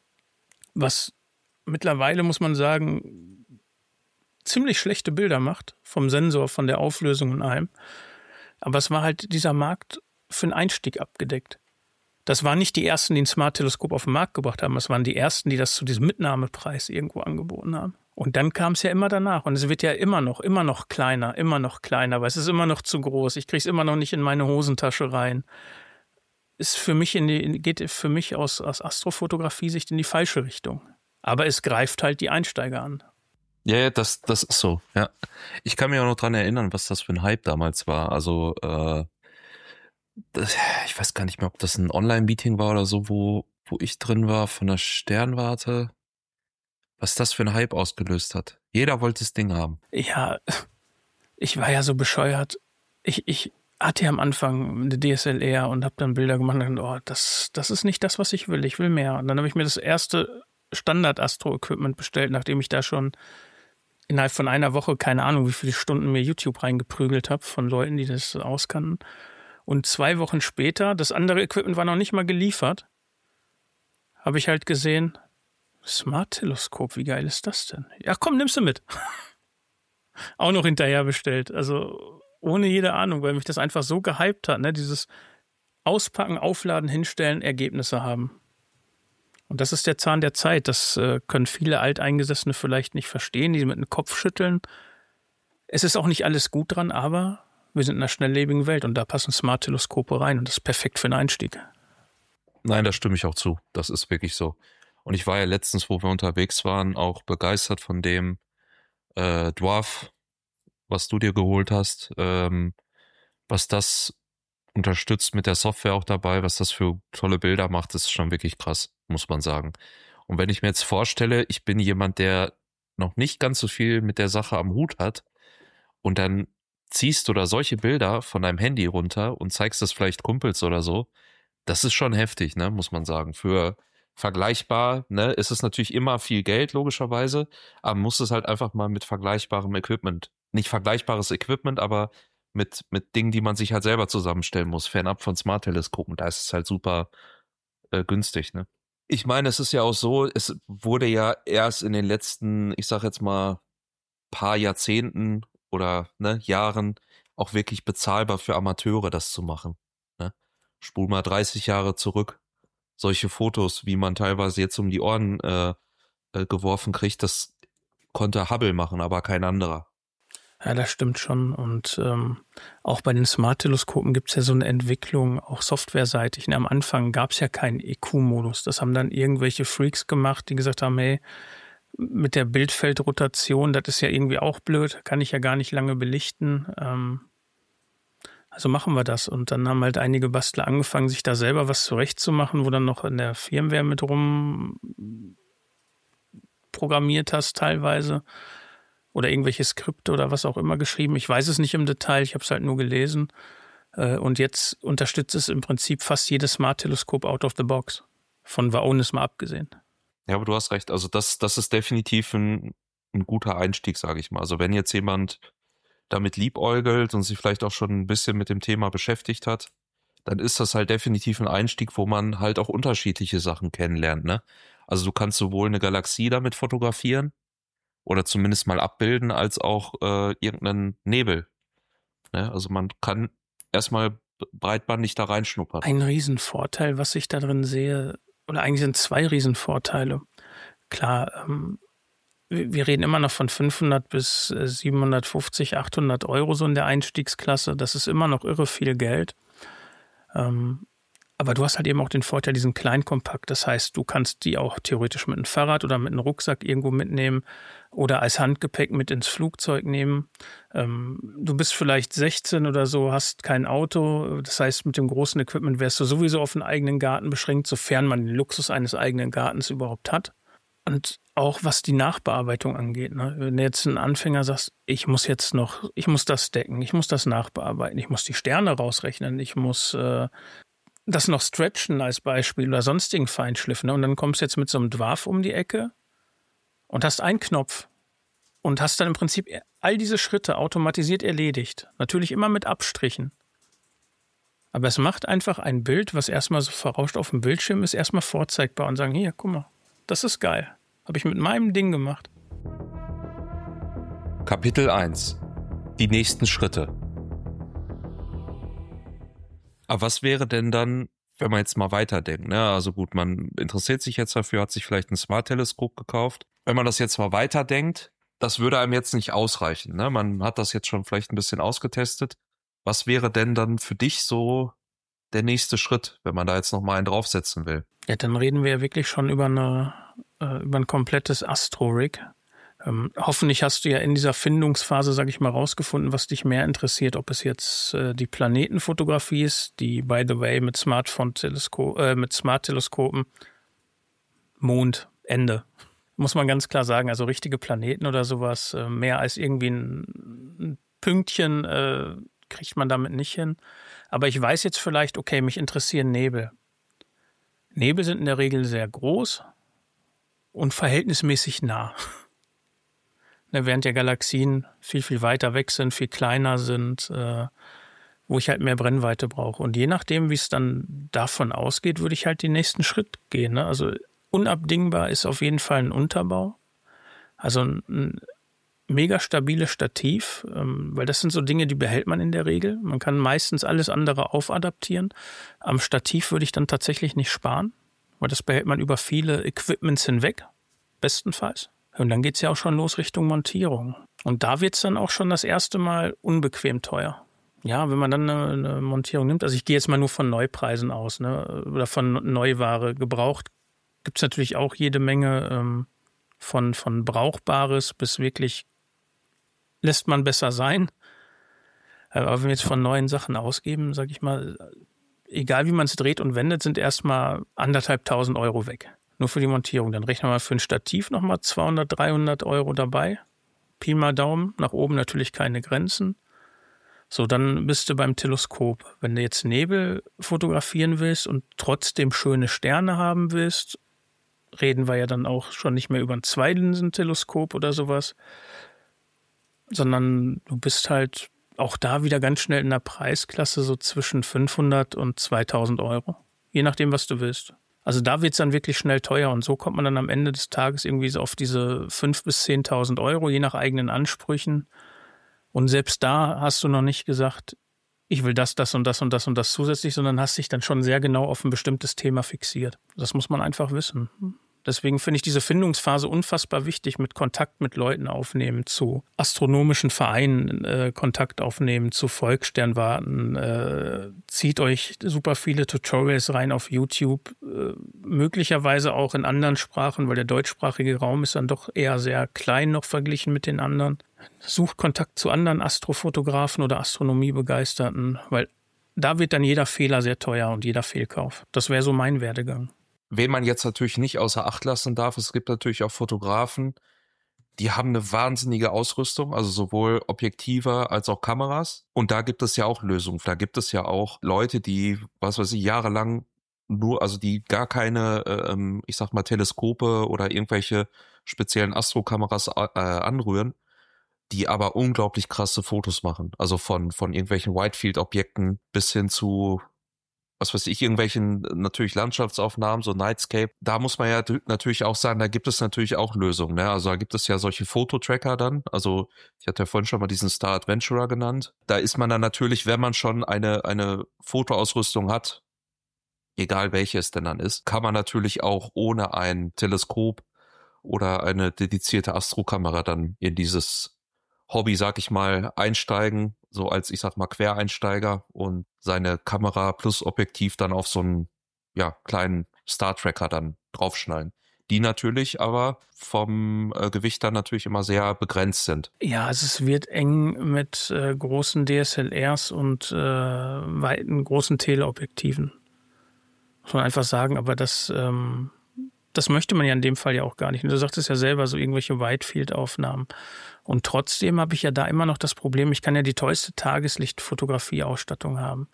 Was mittlerweile, muss man sagen, ziemlich schlechte Bilder macht. Vom Sensor, von der Auflösung und allem. Aber es war halt dieser Markt für einen Einstieg abgedeckt. Das waren nicht die ersten, die ein Smart-Teleskop auf den Markt gebracht haben. Es waren die ersten, die das zu diesem Mitnahmepreis irgendwo angeboten haben. Und dann kam es ja immer danach. Und es wird ja immer noch, immer noch kleiner, immer noch kleiner, weil es ist immer noch zu groß. Ich kriege es immer noch nicht in meine Hosentasche rein. Ist für mich in die, geht für mich aus, aus Astrofotografie-Sicht in die falsche Richtung. Aber es greift halt die Einsteiger an. Ja, ja, das, das ist so, ja. Ich kann mich auch noch dran erinnern, was das für ein Hype damals war. Also, äh, das, ich weiß gar nicht mehr, ob das ein Online-Meeting war oder so, wo, wo ich drin war von der Sternwarte. Was das für ein Hype ausgelöst hat. Jeder wollte das Ding haben. Ja, ich war ja so bescheuert. Ich, ich hatte ja am Anfang eine D S L R und habe dann Bilder gemacht und dachte, oh, das, das ist nicht das, was ich will. Ich will mehr. Und dann habe ich mir das erste Standard-Astro-Equipment bestellt, nachdem ich da schon innerhalb von einer Woche, keine Ahnung, wie viele Stunden mir YouTube reingeprügelt habe von Leuten, die das auskannten. Und zwei Wochen später, das andere Equipment war noch nicht mal geliefert, habe ich halt gesehen, Smart-Teleskop, wie geil ist das denn? Ja, komm, nimmst du mit. Auch noch hinterher bestellt. Also ohne jede Ahnung, weil mich das einfach so gehypt hat, ne? Dieses Auspacken, Aufladen, Hinstellen, Ergebnisse haben. Und das ist der Zahn der Zeit. Das äh, können viele Alteingesessene vielleicht nicht verstehen, die mit dem Kopf schütteln. Es ist auch nicht alles gut dran, aber wir sind in einer schnelllebigen Welt und da passen Smart-Teleskope rein und das ist perfekt für einen Einstieg. Nein, da stimme ich auch zu. Das ist wirklich so. Und ich war ja letztens, wo wir unterwegs waren, auch begeistert von dem äh, Dwarf, was du dir geholt hast, ähm, was das unterstützt mit der Software auch dabei, was das für tolle Bilder macht, ist schon wirklich krass, muss man sagen. Und wenn ich mir jetzt vorstelle, ich bin jemand, der noch nicht ganz so viel mit der Sache am Hut hat und dann ziehst du da solche Bilder von deinem Handy runter und zeigst das vielleicht Kumpels oder so, das ist schon heftig, ne, muss man sagen. Für vergleichbar, ne, ist es natürlich immer viel Geld, logischerweise, aber man muss es halt einfach mal mit vergleichbarem Equipment, nicht vergleichbares Equipment, aber mit, mit Dingen, die man sich halt selber zusammenstellen muss, fernab von Smart-Teleskopen, da ist es halt super äh, günstig, ne. Ich meine, es ist ja auch so, es wurde ja erst in den letzten, ich sag jetzt mal, paar Jahrzehnten oder ne, Jahren auch wirklich bezahlbar für Amateure, das zu machen, ne. Spul mal dreißig Jahre zurück. Solche Fotos, wie man teilweise jetzt um die Ohren äh, äh, geworfen kriegt, das konnte Hubble machen, aber kein anderer. Ja, das stimmt schon. Und ähm, auch bei den Smart-Teleskopen gibt es ja so eine Entwicklung, auch softwareseitig. Und am Anfang gab es ja keinen E Q-Modus. Das haben dann irgendwelche Freaks gemacht, die gesagt haben, hey, mit der Bildfeldrotation, das ist ja irgendwie auch blöd, kann ich ja gar nicht lange belichten. Ähm, also machen wir das. Und dann haben halt einige Bastler angefangen, sich da selber was zurechtzumachen, wo dann noch in der Firmware mit rum programmiert hast teilweise. Oder irgendwelche Skripte oder was auch immer geschrieben. Ich weiß es nicht im Detail, ich habe es halt nur gelesen. Und jetzt unterstützt es im Prinzip fast jedes Smart-Teleskop out of the box. Von Vaonis mal abgesehen. Ja, aber du hast recht. Also das, das ist definitiv ein, ein guter Einstieg, sage ich mal. Also wenn jetzt jemand damit liebäugelt und sich vielleicht auch schon ein bisschen mit dem Thema beschäftigt hat, dann ist das halt definitiv ein Einstieg, wo man halt auch unterschiedliche Sachen kennenlernt, ne? Also du kannst sowohl eine Galaxie damit fotografieren oder zumindest mal abbilden, als auch äh, irgendeinen Nebel. Ne? Also man kann erstmal breitbandig da reinschnuppern. Ein Riesenvorteil, was ich da drin sehe, oder eigentlich sind zwei Riesenvorteile. Klar, ähm, wir reden immer noch von fünfhundert bis siebenhundertfünfzig, achthundert Euro so in der Einstiegsklasse. Das ist immer noch irre viel Geld. Ähm, aber du hast halt eben auch den Vorteil, diesen Kleinkompakt. Das heißt, du kannst die auch theoretisch mit einem Fahrrad oder mit einem Rucksack irgendwo mitnehmen oder als Handgepäck mit ins Flugzeug nehmen. Ähm, du bist vielleicht sechzehn oder so, hast kein Auto. Das heißt, mit dem großen Equipment wärst du sowieso auf einen eigenen Garten beschränkt, sofern man den Luxus eines eigenen Gartens überhaupt hat. Und auch was die Nachbearbeitung angeht, ne? Wenn du jetzt ein Anfänger sagst, ich muss jetzt noch, ich muss das decken, ich muss das nachbearbeiten, ich muss die Sterne rausrechnen, ich muss äh, das noch stretchen als Beispiel oder sonstigen Feinschliff, ne? Und dann kommst du jetzt mit so einem Dwarf um die Ecke und hast einen Knopf und hast dann im Prinzip all diese Schritte automatisiert erledigt. Natürlich immer mit Abstrichen. Aber es macht einfach ein Bild, was erstmal so verrauscht auf dem Bildschirm ist, erstmal vorzeigbar und sagen, hier, guck mal, das ist geil. Habe ich mit meinem Ding gemacht. Kapitel eins. Die nächsten Schritte. Aber was wäre denn dann, wenn man jetzt mal weiterdenkt, ne? Also gut, man interessiert sich jetzt dafür, hat sich vielleicht ein Smart-Teleskop gekauft. Wenn man das jetzt mal weiterdenkt, das würde einem jetzt nicht ausreichen, ne? Man hat das jetzt schon vielleicht ein bisschen ausgetestet. Was wäre denn dann für dich so der nächste Schritt, wenn man da jetzt noch mal einen draufsetzen will? Ja, dann reden wir ja wirklich schon über eine äh, über ein komplettes Astro-Rig. Ähm, hoffentlich hast du ja in dieser Findungsphase, sage ich mal, rausgefunden, was dich mehr interessiert, ob es jetzt äh, die Planetenfotografie ist, die, by the way, mit Smartphone-Teleskop, äh, mit Smart-Teleskopen, Mond, Ende. Muss man ganz klar sagen, also richtige Planeten oder sowas, äh, mehr als irgendwie ein, ein Pünktchen äh, kriegt man damit nicht hin. Aber ich weiß jetzt vielleicht, okay, mich interessieren Nebel. Nebel sind in der Regel sehr groß und verhältnismäßig nah. Während ja Galaxien viel, viel weiter weg sind, viel kleiner sind, äh, wo ich halt mehr Brennweite brauche. Und je nachdem, wie es dann davon ausgeht, würde ich halt den nächsten Schritt gehen. Ne? Also unabdingbar ist auf jeden Fall ein Unterbau. Also ein, ein mega stabiles Stativ, ähm, weil das sind so Dinge, die behält man in der Regel. Man kann meistens alles andere aufadaptieren. Am Stativ würde ich dann tatsächlich nicht sparen, weil das behält man über viele Equipments hinweg, bestenfalls. Und dann geht es ja auch schon los Richtung Montierung. Und da wird es dann auch schon das erste Mal unbequem teuer. Ja, wenn man dann eine, eine Montierung nimmt, also ich gehe jetzt mal nur von Neupreisen aus, ne, oder von Neuware. Gebraucht gibt es natürlich auch jede Menge ähm, von, von Brauchbares bis wirklich lässt man besser sein. Aber wenn wir jetzt von neuen Sachen ausgeben, sage ich mal, egal wie man es dreht und wendet, sind erstmal anderthalbtausend Euro weg. Nur für die Montierung. Dann rechnen wir mal für ein Stativ nochmal zweihundert, dreihundert Euro dabei. Pi mal Daumen. Nach oben natürlich keine Grenzen. So, dann bist du beim Teleskop. Wenn du jetzt Nebel fotografieren willst und trotzdem schöne Sterne haben willst, reden wir ja dann auch schon nicht mehr über ein Zweilinsenteleskop oder sowas, sondern du bist halt auch da wieder ganz schnell in der Preisklasse so zwischen fünfhundert und zweitausend Euro. Je nachdem, was du willst. Also da wird es dann wirklich schnell teuer und so kommt man dann am Ende des Tages irgendwie so auf diese fünftausend bis zehntausend Euro, je nach eigenen Ansprüchen. Und selbst da hast du noch nicht gesagt, ich will das, das und das und das und das zusätzlich, sondern hast dich dann schon sehr genau auf ein bestimmtes Thema fixiert. Das muss man einfach wissen. Deswegen finde ich diese Findungsphase unfassbar wichtig, mit Kontakt mit Leuten aufnehmen, zu astronomischen Vereinen äh, Kontakt aufnehmen, zu Volkssternwarten. Äh, zieht euch super viele Tutorials rein auf YouTube, äh, möglicherweise auch in anderen Sprachen, weil der deutschsprachige Raum ist dann doch eher sehr klein noch verglichen mit den anderen. Sucht Kontakt zu anderen Astrofotografen oder Astronomiebegeisterten, weil da wird dann jeder Fehler sehr teuer und jeder Fehlkauf. Das wäre so mein Werdegang. Wen man jetzt natürlich nicht außer Acht lassen darf, es gibt natürlich auch Fotografen, die haben eine wahnsinnige Ausrüstung, also sowohl Objektive als auch Kameras. Und da gibt es ja auch Lösungen. Da gibt es ja auch Leute, die, was weiß ich, jahrelang nur, also die gar keine, ähm, ich sag mal, Teleskope oder irgendwelche speziellen Astrokameras äh, anrühren, die aber unglaublich krasse Fotos machen. Also von, von irgendwelchen Whitefield-Objekten bis hin zu, was weiß ich, irgendwelchen natürlich Landschaftsaufnahmen, so Nightscape. Da muss man ja natürlich auch sagen, da gibt es natürlich auch Lösungen. Ne? Also da gibt es ja solche Fototracker dann. Also ich hatte ja vorhin schon mal diesen Star Adventurer genannt. Da ist man dann natürlich, wenn man schon eine, eine Fotoausrüstung hat, egal welche es denn dann ist, kann man natürlich auch ohne ein Teleskop oder eine dedizierte Astrokamera dann in dieses Hobby, sag ich mal, einsteigen, so als, ich sag mal, Quereinsteiger und seine Kamera plus Objektiv dann auf so einen, ja, kleinen Star-Tracker dann draufschneiden. Die natürlich aber vom äh, Gewicht dann natürlich immer sehr begrenzt sind. Ja, also es wird eng mit äh, großen D S L Rs und äh, weiten großen Teleobjektiven. Muss man einfach sagen, aber das, ähm, das möchte man ja in dem Fall ja auch gar nicht. Du sagtest ja selber, so irgendwelche Whitefield-Aufnahmen. Und trotzdem habe ich ja da immer noch das Problem, ich kann ja die tollste Tageslicht-Fotografie-Ausstattung haben.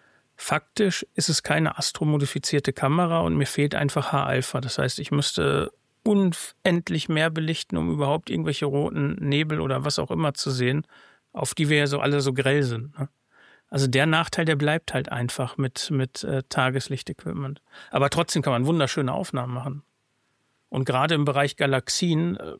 Faktisch ist es keine astromodifizierte Kamera und mir fehlt einfach H-Alpha. Das heißt, ich müsste unendlich mehr belichten, um überhaupt irgendwelche roten Nebel oder was auch immer zu sehen, auf die wir ja so alle so grell sind. Ne? Also der Nachteil, der bleibt halt einfach mit, mit äh, Tageslichtequipment. Aber trotzdem kann man wunderschöne Aufnahmen machen. Und gerade im Bereich Galaxien äh,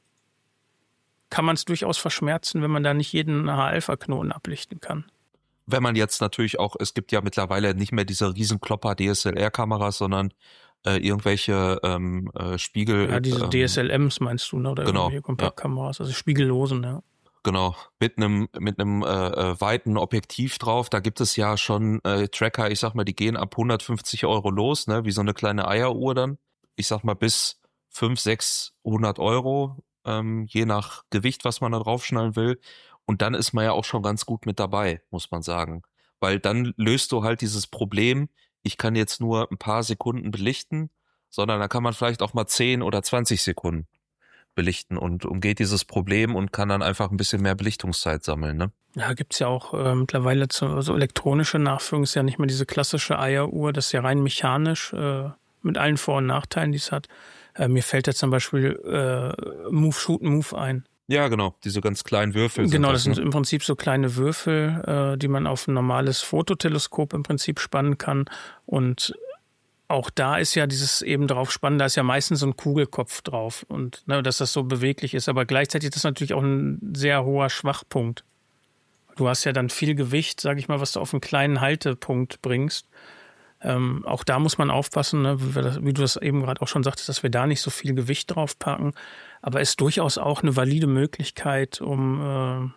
kann man es durchaus verschmerzen, wenn man da nicht jeden H-Alpha-Knoten ablichten kann. Wenn man jetzt natürlich auch, es gibt ja mittlerweile nicht mehr diese Riesenklopper D S L R-Kameras, sondern äh, irgendwelche ähm, äh, Spiegel... Ja, diese ähm, D S L Ms meinst du, ne? Oder genau, irgendwelche Kompaktkameras, ja. Also spiegellosen, ja. Genau, mit einem mit einem äh, weiten Objektiv drauf. Da gibt es ja schon äh, Tracker, ich sag mal, die gehen ab hundertfünfzig Euro los, ne, wie so eine kleine Eieruhr dann. Ich sag mal bis fünfhundert, sechshundert Euro, ähm, je nach Gewicht, was man da draufschnallen will. Und dann ist man ja auch schon ganz gut mit dabei, muss man sagen. Weil dann löst du halt dieses Problem, ich kann jetzt nur ein paar Sekunden belichten, sondern da kann man vielleicht auch mal zehn oder zwanzig Sekunden belichten und umgeht dieses Problem und kann dann einfach ein bisschen mehr Belichtungszeit sammeln, ne? Ja, gibt's ja auch äh, mittlerweile so, so elektronische Nachführung, ist ja nicht mehr diese klassische Eieruhr, das ist ja rein mechanisch, äh, mit allen Vor- und Nachteilen, die es hat. Äh, mir fällt da zum Beispiel äh, Move, Shoot, Move ein. Ja, genau, diese ganz kleinen Würfel. Genau, sind das, das ne? sind im Prinzip so kleine Würfel, äh, die man auf ein normales Fototeleskop im Prinzip spannen kann. Und auch da ist ja dieses eben drauf spannen, da ist ja meistens so ein Kugelkopf drauf und ne, dass das so beweglich ist. Aber gleichzeitig ist das natürlich auch ein sehr hoher Schwachpunkt. Du hast ja dann viel Gewicht, sage ich mal, was du auf einen kleinen Haltepunkt bringst. Ähm, auch da muss man aufpassen, ne, wie, wir das, wie du das eben gerade auch schon sagtest, dass wir da nicht so viel Gewicht drauf packen. Aber ist durchaus auch eine valide Möglichkeit, um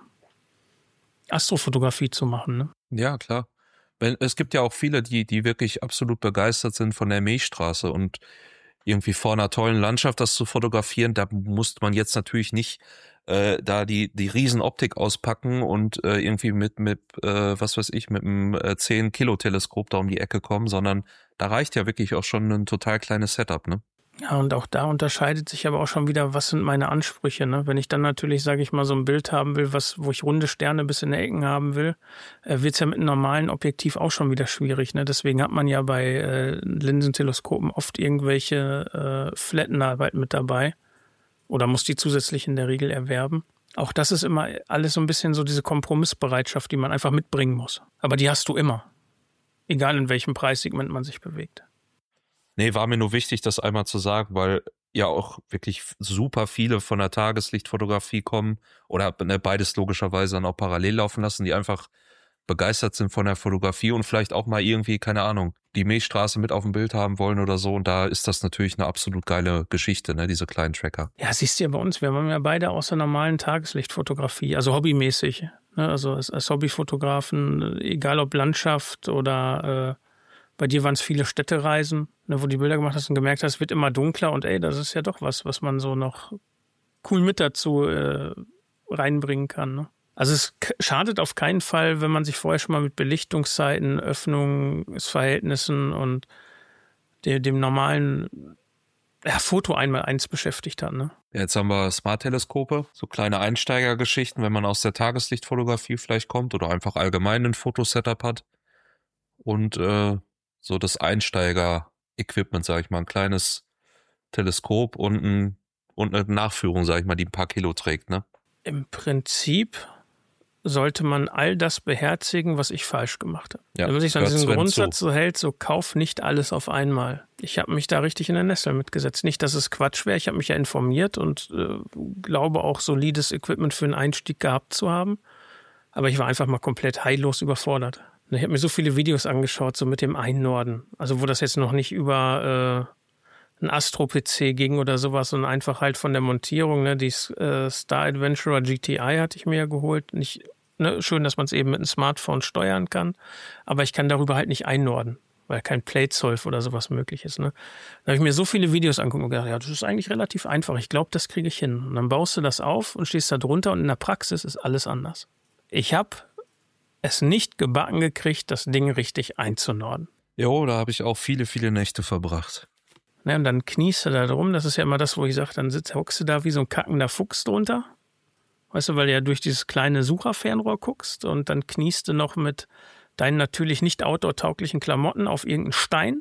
äh, Astrofotografie zu machen. Ne? Ja, klar. Wenn, es gibt ja auch viele, die, die wirklich absolut begeistert sind von der Milchstraße und irgendwie vor einer tollen Landschaft das zu fotografieren, da muss man jetzt natürlich nicht äh, da die die Riesenoptik auspacken und äh, irgendwie mit mit äh, was weiß ich mit einem äh, zehn Kilo Teleskop da um die Ecke kommen, sondern da reicht ja wirklich auch schon ein total kleines Setup, ne? Ja, und auch da unterscheidet sich aber auch schon wieder, was sind meine Ansprüche, ne? Wenn ich dann natürlich, sage ich mal, so ein Bild haben will, was, wo ich runde Sterne bis in die Ecken haben will, äh, wird's ja mit einem normalen Objektiv auch schon wieder schwierig, ne? Deswegen hat man ja bei äh, Linsenteleskopen oft irgendwelche äh, Flattener mit dabei oder muss die zusätzlich in der Regel erwerben. Auch das ist immer alles so ein bisschen so diese Kompromissbereitschaft, die man einfach mitbringen muss. Aber die hast du immer. Egal in welchem Preissegment man sich bewegt. Nee, war mir nur wichtig, das einmal zu sagen, weil ja auch wirklich super viele von der Tageslichtfotografie kommen oder ne, beides logischerweise dann auch parallel laufen lassen, die einfach begeistert sind von der Fotografie und vielleicht auch mal irgendwie, keine Ahnung, die Milchstraße mit auf dem Bild haben wollen oder so. Und da ist das natürlich eine absolut geile Geschichte, ne, diese kleinen Tracker. Ja, siehst du ja bei uns, wir haben ja beide aus der normalen Tageslichtfotografie, also hobbymäßig. Ne, also als, als Hobbyfotografen, egal ob Landschaft oder äh, bei dir waren es viele Städtereisen, ne, wo du die Bilder gemacht hast und gemerkt hast, es wird immer dunkler und ey, das ist ja doch was, was man so noch cool mit dazu äh, reinbringen kann. Ne? Also es schadet auf keinen Fall, wenn man sich vorher schon mal mit Belichtungszeiten, Öffnungsverhältnissen und dem, dem normalen ja, Foto einmal eins beschäftigt hat. Ne? Ja, jetzt haben wir Smart-Teleskope, so kleine Einsteigergeschichten, wenn man aus der Tageslichtfotografie vielleicht kommt oder einfach allgemein ein Fotosetup hat. Und äh, so das Einsteiger-Equipment, sag ich mal, ein kleines Teleskop und, ein, und eine Nachführung, sag ich mal, die ein paar Kilo trägt, ne? Im Prinzip sollte man all das beherzigen, was ich falsch gemacht habe. Ja, wenn man sich so an diesen Grundsatz so hält, so kauf nicht alles auf einmal. Ich habe mich da richtig in der Nessel mitgesetzt. Nicht, dass es Quatsch wäre. Ich habe mich ja informiert und äh, glaube auch solides Equipment für einen Einstieg gehabt zu haben. Aber ich war einfach mal komplett heillos überfordert. Ich habe mir so viele Videos angeschaut, so mit dem Einnorden. Also wo das jetzt noch nicht über äh, ein Astro-P C ging oder sowas, sondern einfach halt von der Montierung. Ne? Die äh, Star Adventurer G T I hatte ich mir ja geholt. Nicht, ne? Schön, dass man es eben mit einem Smartphone steuern kann. Aber ich kann darüber halt nicht einnorden, weil kein Plate-Solve oder sowas möglich ist. Ne? Da habe ich mir so viele Videos angeguckt und gedacht, ja, das ist eigentlich relativ einfach. Ich glaube, das kriege ich hin. Und dann baust du das auf und stehst da drunter und in der Praxis ist alles anders. Ich habe es nicht gebacken gekriegt, das Ding richtig einzunorden. Jo, da habe ich auch viele, viele Nächte verbracht. Ja, und dann kniest du da drum, das ist ja immer das, wo ich sage, dann sitzt, hockst du da wie so ein kackender Fuchs drunter. Weißt du, weil du ja durch dieses kleine Sucherfernrohr guckst und dann kniest du noch mit deinen natürlich nicht outdoor-tauglichen Klamotten auf irgendeinen Stein.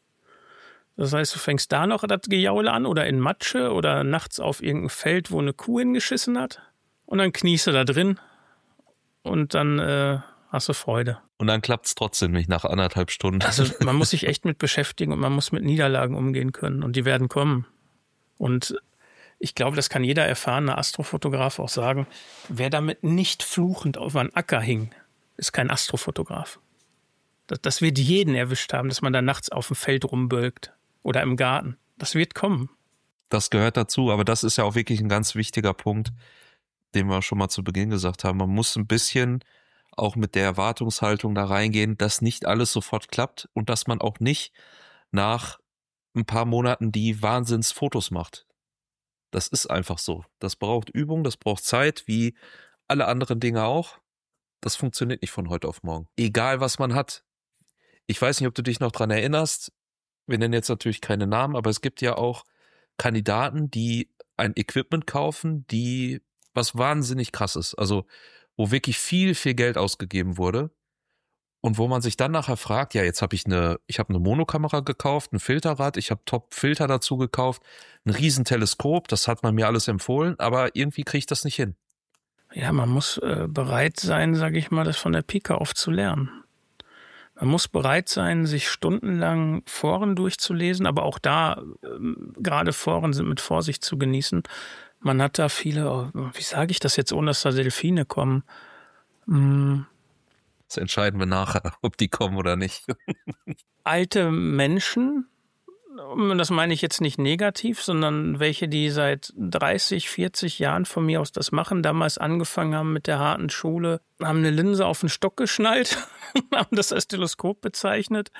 Das heißt, du fängst da noch das Gejaule an oder in Matsche oder nachts auf irgendein Feld, wo eine Kuh hingeschissen hat. Und dann kniest du da drin und dann äh, hast du Freude. Und dann klappt es trotzdem nicht nach anderthalb Stunden. Also man muss sich echt mit beschäftigen und man muss mit Niederlagen umgehen können und die werden kommen. Und ich glaube, das kann jeder erfahrene Astrofotograf auch sagen, wer damit nicht fluchend auf einen Acker hing, ist kein Astrofotograf. Das, das wird jeden erwischt haben, dass man da nachts auf dem Feld rumbölkt oder im Garten. Das wird kommen. Das gehört dazu, aber das ist ja auch wirklich ein ganz wichtiger Punkt, den wir schon mal zu Beginn gesagt haben. Man muss ein bisschen auch mit der Erwartungshaltung da reingehen, dass nicht alles sofort klappt und dass man auch nicht nach ein paar Monaten die Wahnsinnsfotos macht. Das ist einfach so. Das braucht Übung, das braucht Zeit, wie alle anderen Dinge auch. Das funktioniert nicht von heute auf morgen. Egal, was man hat. Ich weiß nicht, ob du dich noch dran erinnerst. Wir nennen jetzt natürlich keine Namen, aber es gibt ja auch Kandidaten, die ein Equipment kaufen, die was wahnsinnig krass ist. Also wo wirklich viel, viel Geld ausgegeben wurde und wo man sich dann nachher fragt, ja, jetzt habe ich eine, ich habe eine Monokamera gekauft, ein Filterrad, ich habe Top-Filter dazu gekauft, ein Riesenteleskop, das hat man mir alles empfohlen, aber irgendwie kriege ich das nicht hin. Ja, man muss äh, bereit sein, sage ich mal, das von der Pike auf zu lernen. Man muss bereit sein, sich stundenlang Foren durchzulesen, aber auch da, äh, gerade Foren sind mit Vorsicht zu genießen. Man hat da viele, wie sage ich das jetzt, ohne dass da Delfine kommen? Hm. Das entscheiden wir nachher, ob die kommen oder nicht. Alte Menschen, das meine ich jetzt nicht negativ, sondern welche, die seit dreißig, vierzig Jahren von mir aus das machen, damals angefangen haben mit der harten Schule, haben eine Linse auf den Stock geschnallt, haben das als Teleskop bezeichnet.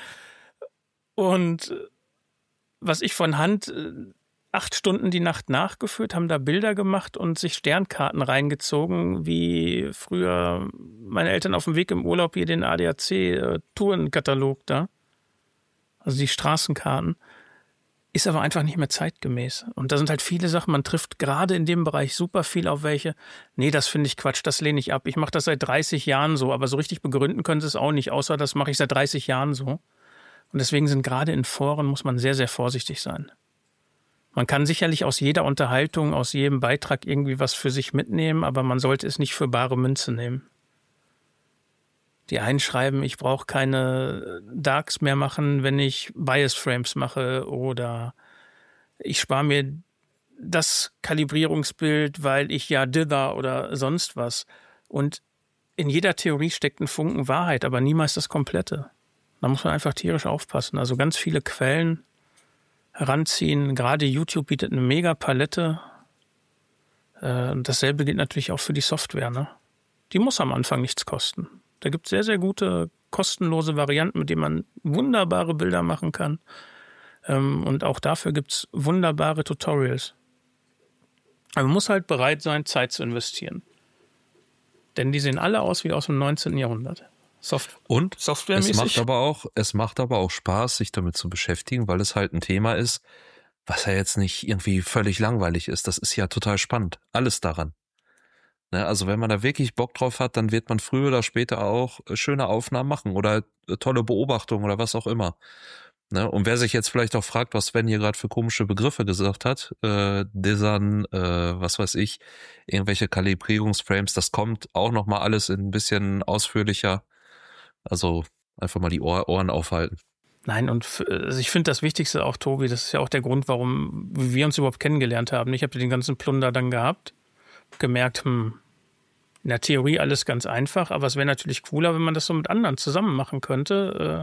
Und was ich von Hand acht Stunden die Nacht nachgeführt, haben da Bilder gemacht und sich Sternkarten reingezogen, wie früher meine Eltern auf dem Weg im Urlaub hier den A D A C-Tourenkatalog da. Also die Straßenkarten. Ist aber einfach nicht mehr zeitgemäß. Und da sind halt viele Sachen, man trifft gerade in dem Bereich super viel auf welche. Nee, das finde ich Quatsch, das lehne ich ab. Ich mache das seit dreißig Jahren so, aber so richtig begründen können sie es auch nicht, außer das mache ich seit dreißig Jahren so. Und deswegen sind gerade in Foren, muss man sehr, sehr vorsichtig sein. Man kann sicherlich aus jeder Unterhaltung, aus jedem Beitrag irgendwie was für sich mitnehmen, aber man sollte es nicht für bare Münze nehmen. Die einen schreiben, ich brauche keine Darks mehr machen, wenn ich Bias Frames mache, oder ich spare mir das Kalibrierungsbild, weil ich ja Dither oder sonst was. Und in jeder Theorie steckt ein Funken Wahrheit, aber niemals das Komplette. Da muss man einfach tierisch aufpassen. Also ganz viele Quellen heranziehen. Gerade YouTube bietet eine mega Palette. Äh, dasselbe gilt natürlich auch für die Software. Ne? Die muss am Anfang nichts kosten. Da gibt es sehr, sehr gute, kostenlose Varianten, mit denen man wunderbare Bilder machen kann. Ähm, und auch dafür gibt es wunderbare Tutorials. Aber man muss halt bereit sein, Zeit zu investieren. Denn die sehen alle aus wie aus dem neunzehnten Jahrhundert. Soft- Und Softwaremäßig. es macht aber auch, es macht aber auch Spaß, sich damit zu beschäftigen, weil es halt ein Thema ist, was ja jetzt nicht irgendwie völlig langweilig ist. Das ist ja total spannend. Alles daran. Ne, also wenn man da wirklich Bock drauf hat, dann wird man früher oder später auch schöne Aufnahmen machen oder tolle Beobachtungen oder was auch immer. Ne, und wer sich jetzt vielleicht auch fragt, was Sven hier gerade für komische Begriffe gesagt hat, äh, Desan, äh, was weiß ich, irgendwelche Kalibrierungsframes, das kommt auch nochmal alles in ein bisschen ausführlicher. Also einfach mal die Ohr, Ohren aufhalten. Nein, und f- also ich finde das Wichtigste auch, Tobi, das ist ja auch der Grund, warum wir uns überhaupt kennengelernt haben. Ich habe den ganzen Plunder dann gehabt, gemerkt, hm, in der Theorie alles ganz einfach, aber es wäre natürlich cooler, wenn man das so mit anderen zusammen machen könnte.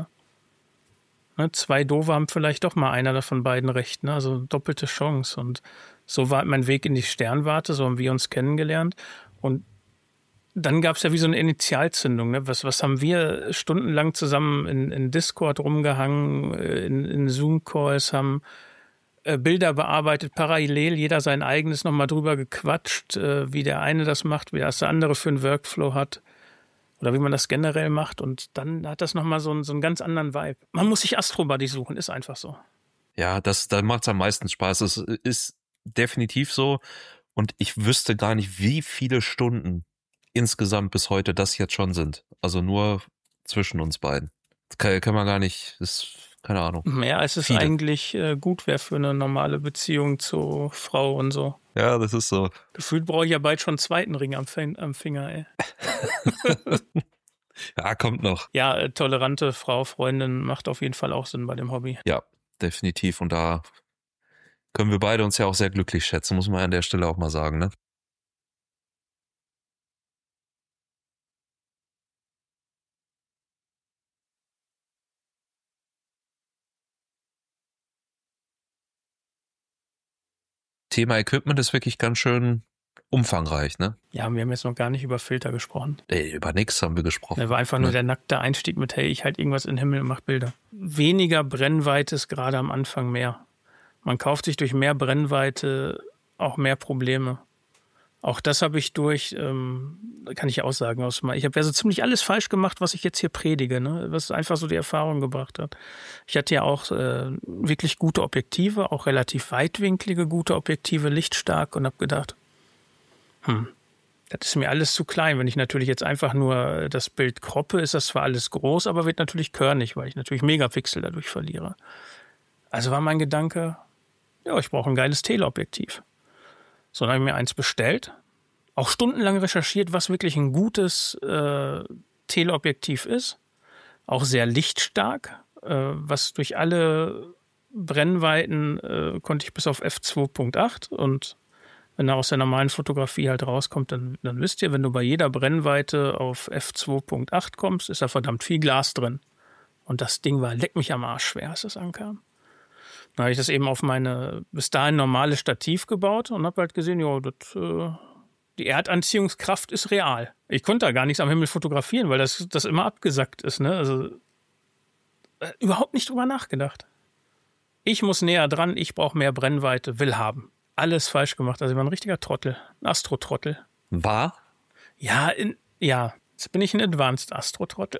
Äh, ne, zwei Doofe haben vielleicht doch mal einer davon beiden recht, ne? Also doppelte Chance. Und so war mein Weg in die Sternwarte, so haben wir uns kennengelernt. Und dann gab es ja wie so eine Initialzündung. Ne? Was, was haben wir stundenlang zusammen in, in Discord rumgehangen, in, in Zoom-Calls, haben äh, Bilder bearbeitet, parallel, jeder sein eigenes nochmal drüber gequatscht, äh, wie der eine das macht, wie das der andere für einen Workflow hat oder wie man das generell macht. Und dann hat das nochmal so, einen- so einen ganz anderen Vibe. Man muss sich Astrobuddy suchen, ist einfach so. Ja, das, da macht es am meisten Spaß. Es ist definitiv so. Und ich wüsste gar nicht, wie viele Stunden insgesamt bis heute das jetzt schon sind. Also nur zwischen uns beiden. Das kann, kann man gar nicht, das ist, keine Ahnung. Mehr als es Viele. eigentlich äh, gut wäre für eine normale Beziehung zur Frau und so. Ja, das ist so. Gefühlt brauche ich ja bald schon einen zweiten Ring am, Fin- am Finger, ey. Ja, kommt noch. Ja, äh, tolerante Frau, Freundin macht auf jeden Fall auch Sinn bei dem Hobby. Ja, definitiv. Und da können wir beide uns ja auch sehr glücklich schätzen, muss man an der Stelle auch mal sagen, ne? Thema Equipment ist wirklich ganz schön umfangreich, ne? Ja, wir haben jetzt noch gar nicht über Filter gesprochen. Ey, über nichts haben wir gesprochen. Da war einfach nur Ne? der nackte Einstieg mit, hey, ich halt irgendwas in den Himmel und mach Bilder. Weniger Brennweite ist gerade am Anfang mehr. Man kauft sich durch mehr Brennweite auch mehr Probleme. Auch das habe ich durch, ähm, kann ich auch sagen, aus mal. Ich habe ja so ziemlich alles falsch gemacht, was ich jetzt hier predige, ne? Was einfach so die Erfahrung gebracht hat. Ich hatte ja auch äh, wirklich gute Objektive, auch relativ weitwinklige gute Objektive, lichtstark und habe gedacht, hm, das ist mir alles zu klein. Wenn ich natürlich jetzt einfach nur das Bild kroppe, ist das zwar alles groß, aber wird natürlich körnig, weil ich natürlich Megapixel dadurch verliere. Also war mein Gedanke, ja, ich brauche ein geiles Teleobjektiv. So, dann habe ich mir eins bestellt, auch stundenlang recherchiert, was wirklich ein gutes äh, Teleobjektiv ist. Auch sehr lichtstark, äh, was durch alle Brennweiten äh, konnte ich bis auf f zwei Punkt acht. Und wenn er aus der normalen Fotografie halt rauskommt, dann, dann wisst ihr, wenn du bei jeder Brennweite auf f zwei Punkt acht kommst, ist da verdammt viel Glas drin. Und das Ding war leck mich am Arsch schwer, als es ankam. Dann habe ich das eben auf meine bis dahin normale Stativ gebaut und habe halt gesehen, ja, das, äh, die Erdanziehungskraft ist real. Ich konnte da gar nichts am Himmel fotografieren, weil das, das immer abgesackt ist. Ne? Also äh, überhaupt nicht drüber nachgedacht. Ich muss näher dran, ich brauche mehr Brennweite, will haben. Alles falsch gemacht. Also ich war ein richtiger Trottel, ein Astro-Trottel. War? Ja, in, ja, jetzt bin ich ein Advanced Astro-Trottel.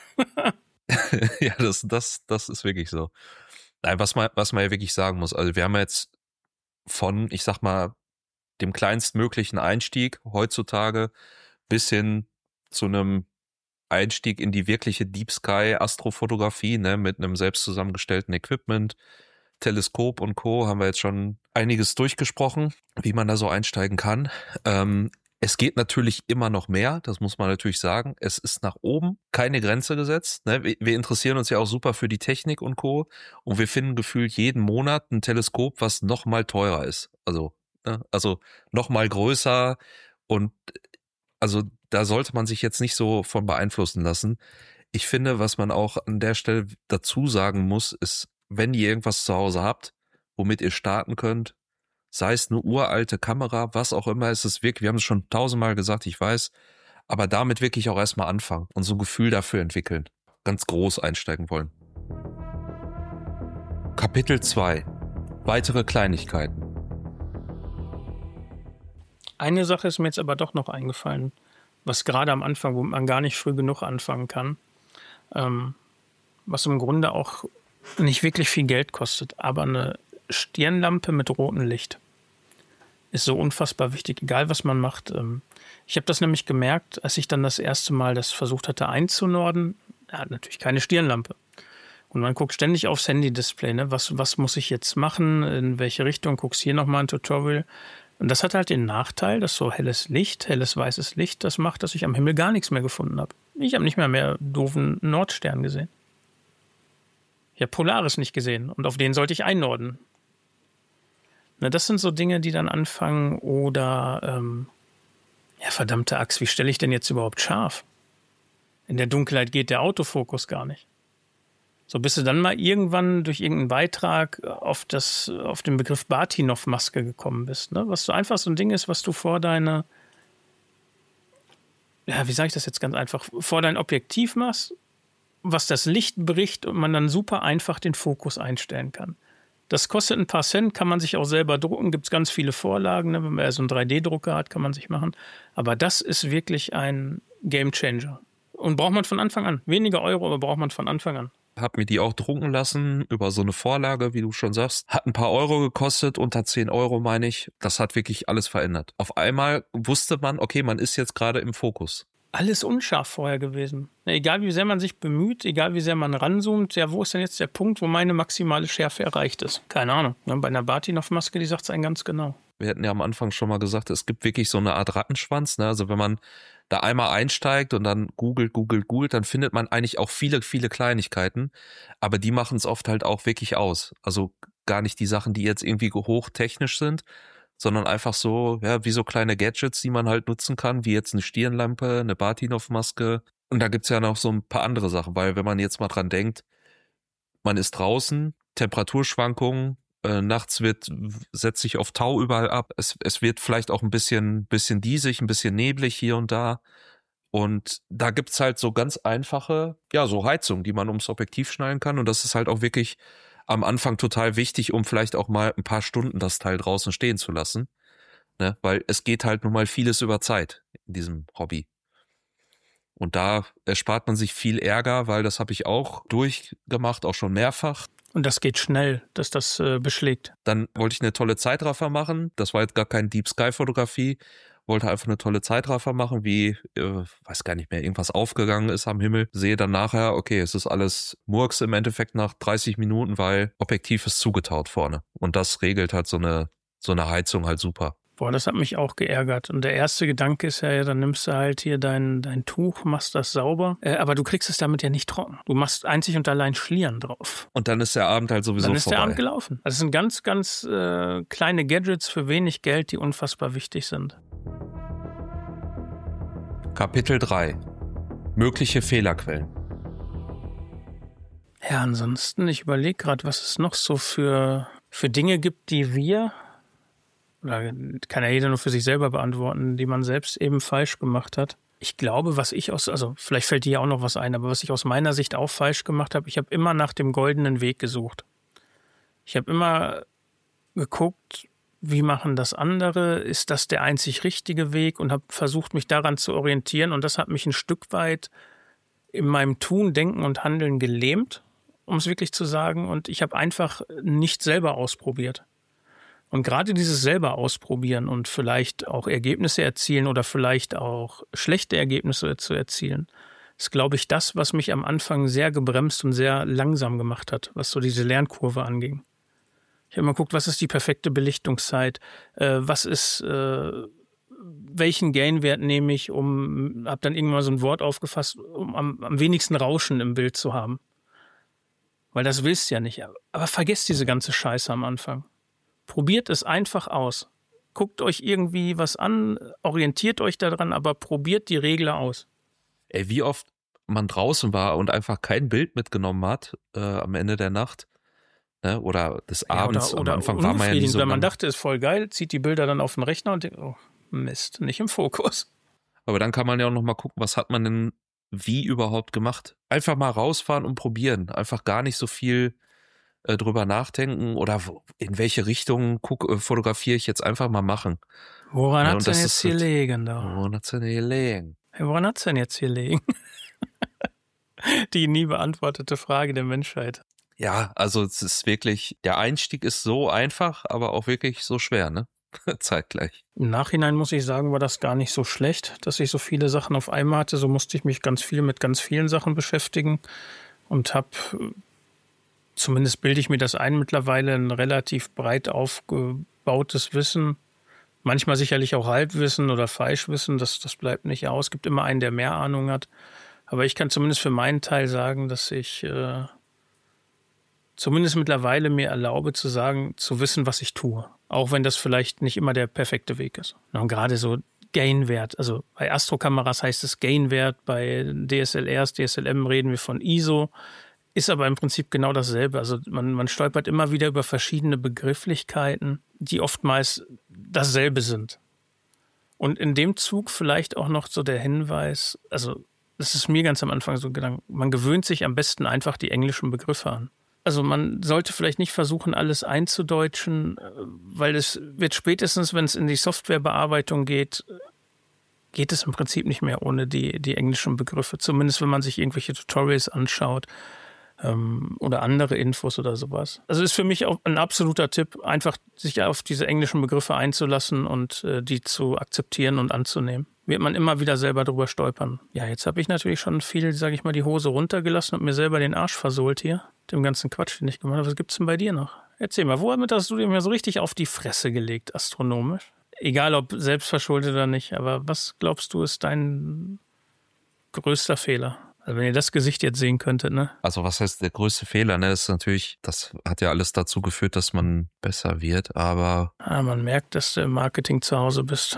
Ja, das, das, das ist wirklich so. Nein, was man, was man ja wirklich sagen muss, also wir haben jetzt von, ich sag mal, dem kleinstmöglichen Einstieg heutzutage bis hin zu einem Einstieg in die wirkliche Deep Sky Astrofotografie, ne, mit einem selbst zusammengestellten Equipment, Teleskop und Co. haben wir jetzt schon einiges durchgesprochen, wie man da so einsteigen kann. Ähm, Es geht natürlich immer noch mehr, das muss man natürlich sagen. Es ist nach oben keine Grenze gesetzt. Ne? Wir, wir interessieren uns ja auch super für die Technik und Co. Und wir finden gefühlt jeden Monat ein Teleskop, was noch mal teurer ist. Also, ne? Also noch mal größer. Und also da sollte man sich jetzt nicht so von beeinflussen lassen. Ich finde, was man auch an der Stelle dazu sagen muss, ist, wenn ihr irgendwas zu Hause habt, womit ihr starten könnt, sei es eine uralte Kamera, was auch immer, ist es wirklich, wir haben es schon tausendmal gesagt, ich weiß, aber damit wirklich auch erstmal anfangen und so ein Gefühl dafür entwickeln. Ganz groß einsteigen wollen. Kapitel zwei. Weitere Kleinigkeiten. Eine Sache ist mir jetzt aber doch noch eingefallen, was gerade am Anfang, wo man gar nicht früh genug anfangen kann, ähm, was im Grunde auch nicht wirklich viel Geld kostet, aber eine Stirnlampe mit rotem Licht ist so unfassbar wichtig, egal was man macht. Ähm, ich habe das nämlich gemerkt, als ich dann das erste Mal das versucht hatte einzunorden, er hat natürlich keine Stirnlampe. Und man guckt ständig aufs Handy-Display, ne? was, was muss ich jetzt machen, in welche Richtung, guckst hier nochmal ein Tutorial. Und das hat halt den Nachteil, dass so helles Licht, helles weißes Licht, das macht, dass ich am Himmel gar nichts mehr gefunden habe. Ich habe nicht mehr mehr doofen Nordstern gesehen. Ich habe Polaris nicht gesehen und auf den sollte ich einnorden. Na, das sind so Dinge, die dann anfangen oder, ähm, ja verdammte Axt, wie stelle ich denn jetzt überhaupt scharf? In der Dunkelheit geht der Autofokus gar nicht. So, bis du dann mal irgendwann durch irgendeinen Beitrag auf, das, auf den Begriff Bahtinov-Maske gekommen bist. Ne? Was so einfach so ein Ding ist, was du vor deine, ja, wie sage ich das jetzt ganz einfach, vor dein Objektiv machst, was das Licht bricht und man dann super einfach den Fokus einstellen kann. Das kostet ein paar Cent, kann man sich auch selber drucken, gibt es ganz viele Vorlagen. Ne? Wenn man so einen drei D Drucker hat, kann man sich machen. Aber das ist wirklich ein Gamechanger. Und braucht man von Anfang an. Weniger Euro, aber braucht man von Anfang an. Hab mir die auch drucken lassen über so eine Vorlage, wie du schon sagst. Hat ein paar Euro gekostet, unter zehn Euro meine ich. Das hat wirklich alles verändert. Auf einmal wusste man, okay, man ist jetzt gerade im Fokus. Alles unscharf vorher gewesen. Egal wie sehr man sich bemüht, egal wie sehr man ranzoomt, ja, wo ist denn jetzt der Punkt, wo meine maximale Schärfe erreicht ist? Keine Ahnung. Bei einer Bahtinov-Maske, die sagt es einem ganz genau. Wir hatten ja am Anfang schon mal gesagt, es gibt wirklich so eine Art Rattenschwanz. Ne? Also wenn man da einmal einsteigt und dann googelt, googelt, googelt, dann findet man eigentlich auch viele, viele Kleinigkeiten. Aber die machen es oft halt auch wirklich aus. Also gar nicht die Sachen, die jetzt irgendwie hochtechnisch sind, sondern einfach so, ja, wie so kleine Gadgets, die man halt nutzen kann, wie jetzt eine Stirnlampe, eine Bahtinov-Maske. Und da gibt's ja noch so ein paar andere Sachen, weil wenn man jetzt mal dran denkt, man ist draußen, Temperaturschwankungen, äh, nachts wird, setzt sich auf Tau überall ab. Es, es wird vielleicht auch ein bisschen, bisschen diesig, ein bisschen neblig hier und da. Und da gibt's halt so ganz einfache, ja, so Heizungen, die man ums Objektiv schnallen kann. Und das ist halt auch wirklich am Anfang total wichtig, um vielleicht auch mal ein paar Stunden das Teil draußen stehen zu lassen. Ne? Weil es geht halt nun mal vieles über Zeit in diesem Hobby. Und da erspart man sich viel Ärger, weil das habe ich auch durchgemacht, auch schon mehrfach. Und das geht schnell, dass das äh, beschlägt. Dann wollte ich eine tolle Zeitraffer machen. Das war jetzt gar keine Deep-Sky-Fotografie. Wollte einfach eine tolle Zeitraffer machen, wie, äh, weiß gar nicht mehr, irgendwas aufgegangen ist am Himmel. Sehe dann nachher, okay, es ist alles Murks im Endeffekt nach dreißig Minuten, weil Objektiv ist zugetaut vorne. Und das regelt halt so eine, so eine Heizung halt super. Boah, das hat mich auch geärgert. Und der erste Gedanke ist ja, ja dann nimmst du halt hier dein, dein Tuch, machst das sauber. Äh, aber du kriegst es damit ja nicht trocken. Du machst einzig und allein Schlieren drauf. Und dann ist der Abend halt sowieso vorbei. Dann ist vorbei. der Abend gelaufen. Das sind ganz, ganz äh, kleine Gadgets für wenig Geld, die unfassbar wichtig sind. Kapitel drei. Mögliche Fehlerquellen. Ja, ansonsten, ich überlege gerade, was es noch so für, für Dinge gibt, die wir, oder kann ja jeder nur für sich selber beantworten, die man selbst eben falsch gemacht hat. Ich glaube, was ich aus, also vielleicht fällt dir ja auch noch was ein, aber was ich aus meiner Sicht auch falsch gemacht habe, ich habe immer nach dem goldenen Weg gesucht. Ich habe immer geguckt, wie machen das andere? Ist das der einzig richtige Weg? Und habe versucht, mich daran zu orientieren. Und das hat mich ein Stück weit in meinem Tun, Denken und Handeln gelähmt, um es wirklich zu sagen. Und ich habe einfach nicht selber ausprobiert. Und gerade dieses selber ausprobieren und vielleicht auch Ergebnisse erzielen oder vielleicht auch schlechte Ergebnisse zu erzielen, ist, glaube ich, das, was mich am Anfang sehr gebremst und sehr langsam gemacht hat, was so diese Lernkurve anging. Ich habe mal geguckt, was ist die perfekte Belichtungszeit, äh, was ist, äh, welchen Gainwert nehme ich, um, habe dann irgendwann so ein Wort aufgefasst, um am, am wenigsten Rauschen im Bild zu haben. Weil das willst du ja nicht. Aber vergesst diese ganze Scheiße am Anfang. Probiert es einfach aus. guckt euch irgendwie was an, orientiert euch daran, aber probiert die Regler aus. Ey, wie oft man draußen war und einfach kein Bild mitgenommen hat äh, am Ende der Nacht, ne? Oder des Abends. Ja, oder, oder am Anfang war man ja nie so weil man lang. dachte, ist voll geil, zieht die Bilder dann auf den Rechner und denkt, oh Mist, nicht im Fokus. Aber dann kann man ja auch noch mal gucken, was hat man denn wie überhaupt gemacht. Einfach mal rausfahren und probieren. Einfach gar nicht so viel äh, drüber nachdenken oder wo, in welche Richtung guck, äh, fotografiere ich jetzt, einfach mal machen. Woran Ja, hat's und denn das jetzt ist hier halt- liegen da? Woran hat's denn hier gelegen? Hey, woran hat's denn jetzt hier liegen? Die nie beantwortete Frage der Menschheit. Ja, also es ist wirklich, der Einstieg ist so einfach, aber auch wirklich so schwer, ne? Zeitgleich. Im Nachhinein muss ich sagen, war das gar nicht so schlecht, dass ich so viele Sachen auf einmal hatte. So musste ich mich ganz viel mit ganz vielen Sachen beschäftigen und habe, zumindest bilde ich mir das ein, mittlerweile ein relativ breit aufgebautes Wissen. Manchmal sicherlich auch Halbwissen oder Falschwissen, das, das bleibt nicht aus. Es gibt immer einen, der mehr Ahnung hat. Aber ich kann zumindest für meinen Teil sagen, dass ich äh, zumindest mittlerweile mir erlaube zu sagen, zu wissen, was ich tue. Auch wenn das vielleicht nicht immer der perfekte Weg ist. Und gerade so Gainwert. Also bei Astrokameras heißt es Gainwert, bei D S L Rs, D S L M reden wir von I S O. Ist aber im Prinzip genau dasselbe. Also man, man stolpert immer wieder über verschiedene Begrifflichkeiten, die oftmals dasselbe sind. Und in dem Zug vielleicht auch noch so der Hinweis, also das ist mir ganz am Anfang so gedacht, man gewöhnt sich am besten einfach die englischen Begriffe an. Also man sollte vielleicht nicht versuchen, alles einzudeutschen, weil es wird spätestens, wenn es in die Softwarebearbeitung geht, geht es im Prinzip nicht mehr ohne die, die englischen Begriffe. Zumindest wenn man sich irgendwelche Tutorials anschaut ähm, oder andere Infos oder sowas. Also ist für mich auch ein absoluter Tipp, einfach sich auf diese englischen Begriffe einzulassen und äh, die zu akzeptieren und anzunehmen. Wird man immer wieder selber drüber stolpern. Ja, jetzt habe ich natürlich schon viel, sage ich mal, die Hose runtergelassen und mir selber den Arsch versohlt hier. Dem ganzen Quatsch, den ich gemacht habe. Was gibt's denn bei dir noch? Erzähl mal, womit hast du dir mir so richtig auf die Fresse gelegt, astronomisch? Egal, ob selbstverschuldet oder nicht, aber was glaubst du, ist dein größter Fehler? Also wenn ihr das Gesicht jetzt sehen könntet, ne? Also was heißt der größte Fehler, ne? Das ist natürlich, das hat ja alles dazu geführt, dass man besser wird, aber Ah, man merkt, dass du im Marketing zu Hause bist.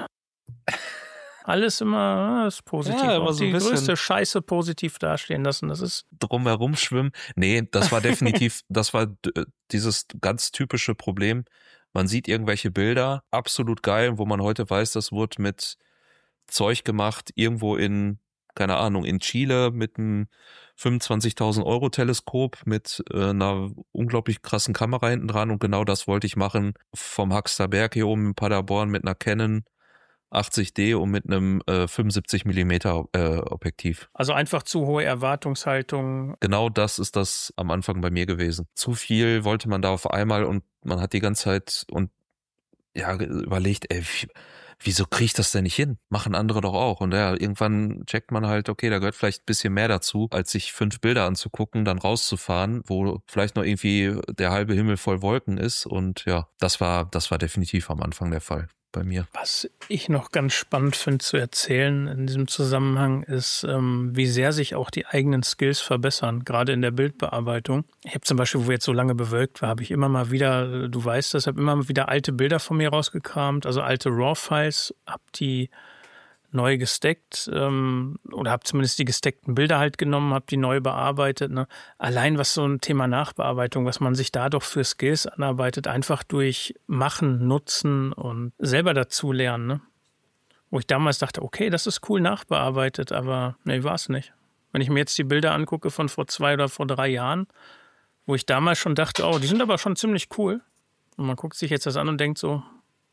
Alles immer ah, ist positiv. Ja, immer Auch so ein die bisschen größte Scheiße positiv dastehen lassen. Das ist drumherum schwimmen. Nee, das war definitiv, das war d- dieses ganz typische Problem. Man sieht irgendwelche Bilder, absolut geil, wo man heute weiß, das wurde mit Zeug gemacht, irgendwo in, keine Ahnung, in Chile mit einem fünfundzwanzigtausend Euro Teleskop mit äh, einer unglaublich krassen Kamera hinten dran, und genau das wollte ich machen vom Haxter Berg hier oben in Paderborn mit einer Canon achtzig D und mit einem äh, fünfundsiebzig Millimeter äh, Objektiv. also einfach zu hohe Erwartungshaltung. Genau das ist das am Anfang bei mir gewesen. Zu viel wollte man da auf einmal, und man hat die ganze Zeit und ja überlegt, ey, wie, wieso kriege ich das denn nicht hin? Machen andere doch auch. Und ja, irgendwann checkt man halt, okay, da gehört vielleicht ein bisschen mehr dazu, als sich fünf Bilder anzugucken, dann rauszufahren, wo vielleicht noch irgendwie der halbe Himmel voll Wolken ist. Und ja, das war, das war definitiv am Anfang der Fall bei mir. Was ich noch ganz spannend finde zu erzählen in diesem Zusammenhang ist, ähm, wie sehr sich auch die eigenen Skills verbessern, gerade in der Bildbearbeitung. Ich habe zum Beispiel, wo jetzt so lange bewölkt war, habe ich immer mal wieder, du weißt das, habe immer mal wieder alte Bilder von mir rausgekramt, also alte RAW-Files, habe die neu gesteckt ähm, oder habe zumindest die gesteckten Bilder halt genommen, habe die neu bearbeitet. Ne? Allein was so ein Thema Nachbearbeitung, was man sich dadurch für Skills anarbeitet, einfach durch Machen, Nutzen und selber dazulernen. Ne? Wo ich damals dachte, okay, das ist cool nachbearbeitet, aber nee, war es nicht. Wenn ich mir jetzt die Bilder angucke von vor zwei oder vor drei Jahren, wo ich damals schon dachte, oh, die sind aber schon ziemlich cool. Und man guckt sich jetzt das an und denkt so,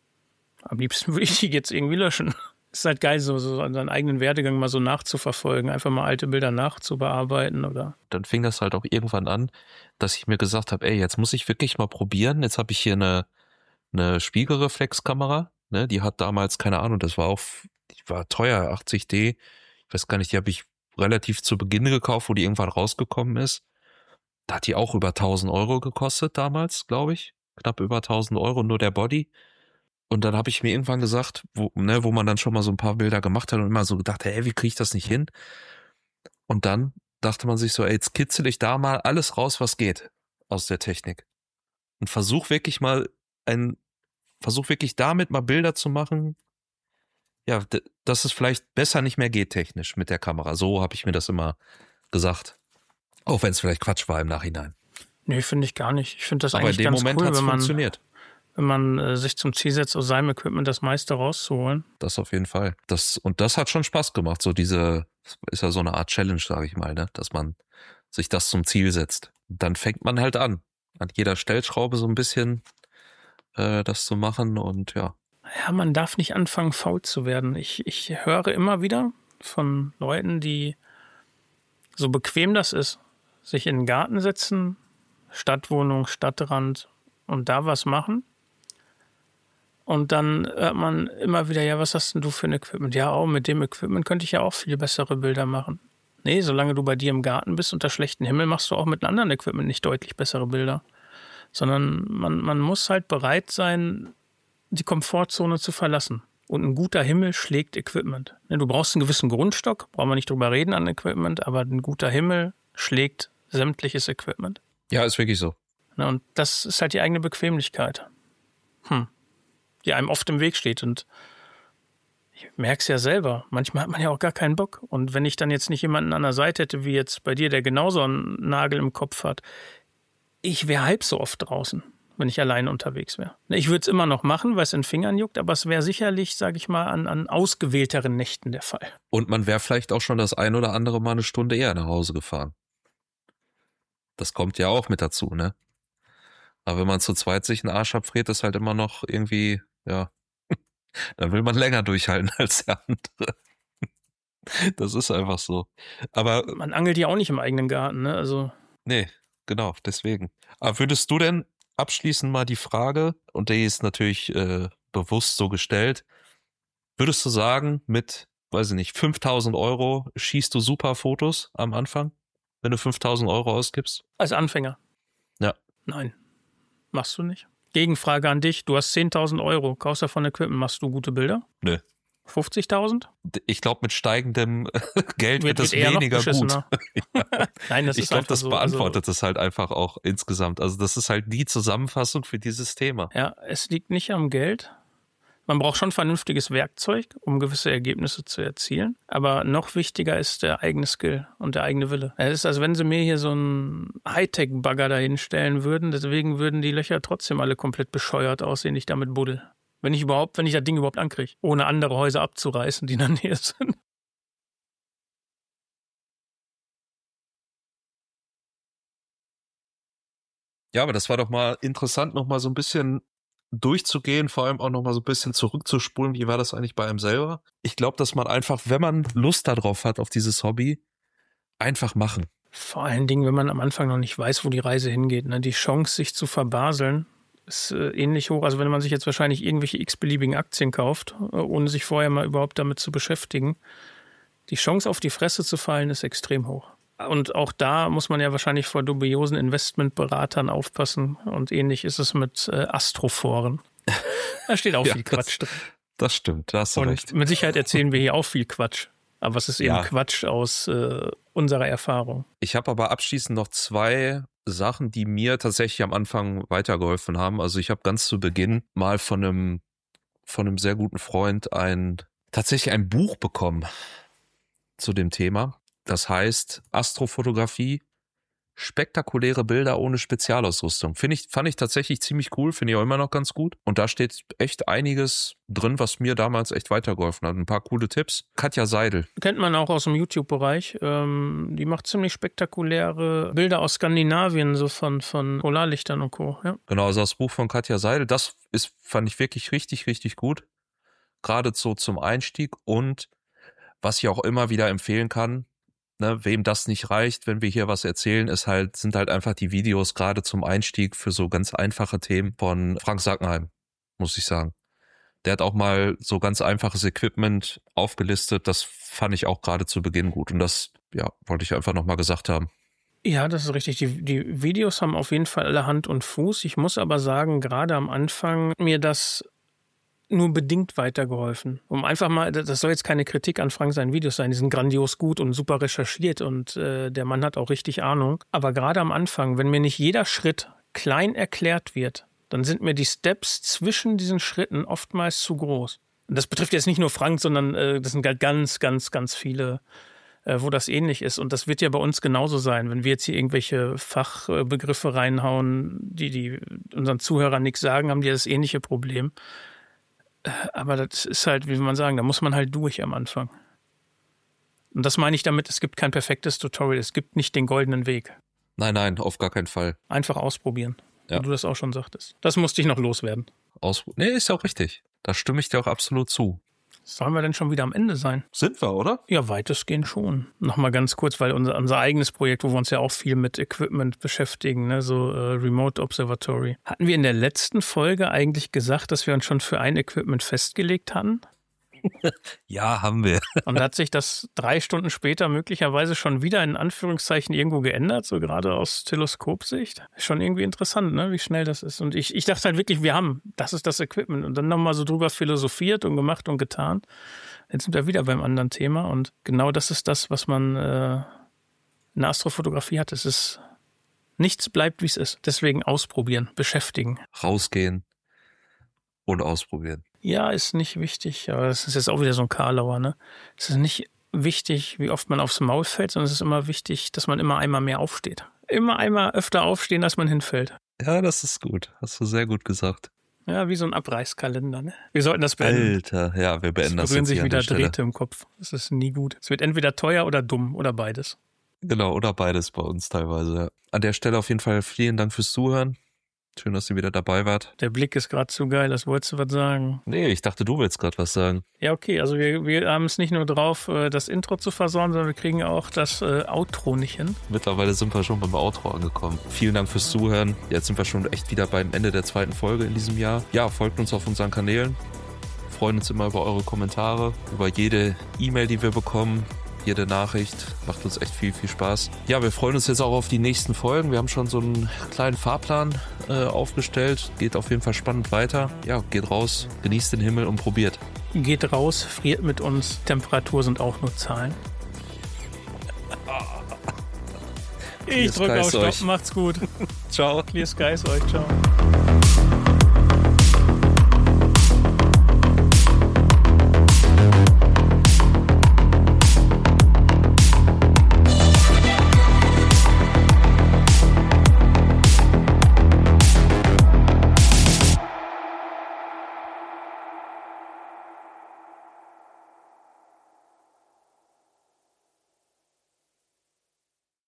am liebsten würde ich die jetzt irgendwie löschen. Ist halt geil, so, so seinen eigenen Werdegang mal so nachzuverfolgen, einfach mal alte Bilder nachzubearbeiten, oder? Dann fing das halt auch irgendwann an, dass ich mir gesagt habe, ey, jetzt muss ich wirklich mal probieren. Jetzt habe ich hier eine, eine Spiegelreflexkamera, ne? Die hat damals, keine Ahnung, das war auch, die war teuer, achtzig D. Ich weiß gar nicht, die habe ich relativ zu Beginn gekauft, wo die irgendwann rausgekommen ist. Da hat die auch über tausend Euro gekostet damals, glaube ich. Knapp über tausend Euro, nur der Body. Und dann habe ich mir irgendwann gesagt, wo, ne, wo man dann schon mal so ein paar Bilder gemacht hat und immer so gedacht, ey, wie kriege ich das nicht hin? Und dann dachte man sich so, ey, jetzt kitzel ich da mal alles raus, was geht aus der Technik. Und versuch wirklich mal ein versuch wirklich damit mal Bilder zu machen. Ja, d- dass es vielleicht besser nicht mehr geht technisch mit der Kamera. So habe ich mir das immer gesagt. Auch wenn es vielleicht Quatsch war im Nachhinein. Nee, finde ich gar nicht. Ich finde das Aber in eigentlich dem ganz Moment cool, hat es wenn man, funktioniert. wenn man äh, sich zum Ziel setzt, aus seinem Equipment das meiste rauszuholen. Das auf jeden Fall. Das, und das hat schon Spaß gemacht. So diese, ist ja so eine Art Challenge, sage ich mal, ne? Dass man sich das zum Ziel setzt. Dann fängt man halt an, an jeder Stellschraube so ein bisschen äh, das zu machen und ja. Ja, man darf nicht anfangen, faul zu werden. Ich, ich höre immer wieder von Leuten, die so bequem das ist, sich in den Garten setzen, Stadtwohnung, Stadtrand und da was machen. Und dann hört man immer wieder, ja, was hast denn du für ein Equipment? Ja, auch mit dem Equipment könnte ich ja auch viel bessere Bilder machen. Nee, solange du bei dir im Garten bist unter schlechtem Himmel, machst du auch mit einem anderen Equipment nicht deutlich bessere Bilder. Sondern man, man muss halt bereit sein, die Komfortzone zu verlassen. Und ein guter Himmel schlägt Equipment. Du brauchst einen gewissen Grundstock, brauchen wir nicht drüber reden an Equipment, aber ein guter Himmel schlägt sämtliches Equipment. Ja, ist wirklich so. Und das ist halt die eigene Bequemlichkeit, hm. die einem oft im Weg steht. Und ich merke es ja selber, manchmal hat man ja auch gar keinen Bock. Und wenn ich dann jetzt nicht jemanden an der Seite hätte, wie jetzt bei dir, der genauso einen Nagel im Kopf hat, ich wäre halb so oft draußen, wenn ich allein unterwegs wäre. Ich würde es immer noch machen, weil es in den Fingern juckt, aber es wäre sicherlich, sage ich mal, an, an ausgewählteren Nächten der Fall. Und man wäre vielleicht auch schon das ein oder andere Mal eine Stunde eher nach Hause gefahren. Das kommt ja auch mit dazu, ne? Aber wenn man zu zweit sich einen Arsch abfriert, ist halt immer noch irgendwie, ja, dann will man länger durchhalten als der andere. Das ist einfach so. Aber man angelt ja auch nicht im eigenen Garten, ne? Also nee, genau, deswegen. Aber würdest du denn abschließend mal die Frage, und die ist natürlich äh, bewusst so gestellt, würdest du sagen, mit, weiß ich nicht, fünftausend Euro schießt du super Fotos am Anfang, wenn du fünftausend Euro ausgibst? Als Anfänger? Ja. Nein, machst du nicht. Gegenfrage an dich, du hast zehntausend Euro, kaufst davon Equipment, machst du gute Bilder? Nö. fünfzigtausend? Ich glaube, mit steigendem Geld wird, wird es weniger gut. Ja. Nein, das ich glaube, das so, beantwortet also, es halt einfach auch insgesamt. Also das ist halt die Zusammenfassung für dieses Thema. Ja, es liegt nicht am Geld. Man braucht schon vernünftiges Werkzeug, um gewisse Ergebnisse zu erzielen. Aber noch wichtiger ist der eigene Skill und der eigene Wille. Es ist, als wenn sie mir hier so einen Hightech-Bagger dahin stellen würden. Deswegen würden die Löcher trotzdem alle komplett bescheuert aussehen, die ich damit buddel. Wenn ich überhaupt, wenn ich das Ding überhaupt ankriege, ohne andere Häuser abzureißen, die in der Nähe sind. Ja, aber das war doch mal interessant, noch mal so ein bisschen durchzugehen, vor allem auch noch mal so ein bisschen zurückzuspulen. Wie war das eigentlich bei einem selber? Ich glaube, dass man einfach, wenn man Lust darauf hat, auf dieses Hobby, einfach machen. Vor allen Dingen, wenn man am Anfang noch nicht weiß, wo die Reise hingeht. Ne? Die Chance, sich zu verbaseln, ist äh, ähnlich hoch. Also wenn man sich jetzt wahrscheinlich irgendwelche x-beliebigen Aktien kauft, äh, ohne sich vorher mal überhaupt damit zu beschäftigen, die Chance, auf die Fresse zu fallen, ist extrem hoch. Und auch da muss man ja wahrscheinlich vor dubiosen Investmentberatern aufpassen. Und ähnlich ist es mit äh, Astroforen. Da steht auch ja, viel Quatsch das, drin. Das stimmt, da hast du Und recht. mit Sicherheit erzählen wir hier auch viel Quatsch. Aber es ist eben ja. Quatsch aus äh, unserer Erfahrung. Ich habe aber abschließend noch zwei Sachen, die mir tatsächlich am Anfang weitergeholfen haben. Also ich habe ganz zu Beginn mal von einem, von einem sehr guten Freund ein tatsächlich ein Buch bekommen zu dem Thema. Das heißt Astrofotografie, spektakuläre Bilder ohne Spezialausrüstung. Finde ich, fand ich tatsächlich ziemlich cool, finde ich auch immer noch ganz gut. Und da steht echt einiges drin, was mir damals echt weitergeholfen hat. Ein paar coole Tipps. Katja Seidel. Kennt man auch aus dem YouTube-Bereich. Ähm, die macht ziemlich spektakuläre Bilder aus Skandinavien, so von, von Polarlichtern und Co. Ja. Genau, also das Buch von Katja Seidel, das ist, fand ich wirklich richtig, richtig gut. Gerade so zum Einstieg. Und was ich auch immer wieder empfehlen kann, ne, wem das nicht reicht, wenn wir hier was erzählen, ist halt, sind halt einfach die Videos gerade zum Einstieg für so ganz einfache Themen von Frank Sackenheim, muss ich sagen. Der hat auch mal so ganz einfaches Equipment aufgelistet. Das fand ich auch gerade zu Beginn gut. Und das, ja, wollte ich einfach nochmal gesagt haben. Ja, das ist richtig. Die, die Videos haben auf jeden Fall alle Hand und Fuß. Ich muss aber sagen, gerade am Anfang mir das nur bedingt weitergeholfen. Um einfach mal, das soll jetzt keine Kritik an Frank seinen Videos sein, die sind grandios gut und super recherchiert und äh, der Mann hat auch richtig Ahnung. Aber gerade am Anfang, wenn mir nicht jeder Schritt klein erklärt wird, dann sind mir die Steps zwischen diesen Schritten oftmals zu groß. Und das betrifft jetzt nicht nur Frank, sondern äh, das sind halt ganz, ganz, ganz viele, äh, wo das ähnlich ist. Und das wird ja bei uns genauso sein, wenn wir jetzt hier irgendwelche Fachbegriffe reinhauen, die, die unseren Zuhörern nichts sagen, haben die das ähnliche Problem. Äh, aber das ist halt, wie will man sagen, da muss man halt durch am Anfang. Und das meine ich damit, es gibt kein perfektes Tutorial, es gibt nicht den goldenen Weg. Nein, nein, auf gar keinen Fall. Einfach ausprobieren, ja. Wie du das auch schon sagtest. Das musste ich noch loswerden. Auspro- nee, ist ja auch richtig. Da stimme ich dir auch absolut zu. Sollen wir denn schon wieder am Ende sein? Sind wir, oder? Ja, weitestgehend schon. Nochmal ganz kurz, weil unser, unser eigenes Projekt, wo wir uns ja auch viel mit Equipment beschäftigen, ne, so äh, Remote Observatory. Hatten wir in der letzten Folge eigentlich gesagt, dass wir uns schon für ein Equipment festgelegt hatten? Ja, haben wir. Und hat sich das drei Stunden später möglicherweise schon wieder in Anführungszeichen irgendwo geändert, so gerade aus Teleskopsicht? Schon irgendwie interessant, ne, wie schnell das ist. Und ich, ich dachte halt wirklich, wir haben, das ist das Equipment. Und dann nochmal so drüber philosophiert und gemacht und getan. Jetzt sind wir wieder beim anderen Thema. Und genau das ist das, was man äh, in der Astrofotografie hat. Es ist, nichts bleibt, wie es ist. Deswegen ausprobieren, beschäftigen. Rausgehen und ausprobieren. Ja, ist nicht wichtig, aber es ist jetzt auch wieder so ein Karlauer, ne? Es ist nicht wichtig, wie oft man aufs Maul fällt, sondern es ist immer wichtig, dass man immer einmal mehr aufsteht. Immer einmal öfter aufstehen, als man hinfällt. Ja, das ist gut. Hast du sehr gut gesagt. Ja, wie so ein Abreißkalender, ne? Wir sollten das beenden. Alter, ja, wir beenden das, das jetzt jetzt sich hier wieder an der Stelle. Drähte im Kopf. Das ist nie gut. Es wird entweder teuer oder dumm oder beides. Genau, oder beides bei uns teilweise. Ja. An der Stelle auf jeden Fall vielen Dank fürs Zuhören. Schön, dass ihr wieder dabei wart. Der Blick ist gerade zu geil, das wolltest du was sagen. Nee, ich dachte, du willst gerade was sagen. Ja, okay, also wir, wir haben es nicht nur drauf, das Intro zu versorgen, sondern wir kriegen auch das äh, Outro nicht hin. Mittlerweile sind wir schon beim Outro angekommen. Vielen Dank fürs Zuhören. Jetzt sind wir schon echt wieder beim Ende der zweiten Folge in diesem Jahr. Ja, folgt uns auf unseren Kanälen. Wir freuen uns immer über eure Kommentare, über jede E-Mail, die wir bekommen. Jede Nachricht macht uns echt viel, viel Spaß. Ja, wir freuen uns jetzt auch auf die nächsten Folgen. Wir haben schon so einen kleinen Fahrplan äh, aufgestellt. Geht auf jeden Fall spannend weiter. Ja, geht raus, genießt den Himmel und probiert. Geht raus, friert mit uns. Temperatur sind auch nur Zahlen. Ich drücke auf Stopp, macht's gut. Ciao. Clear Skies euch, ciao.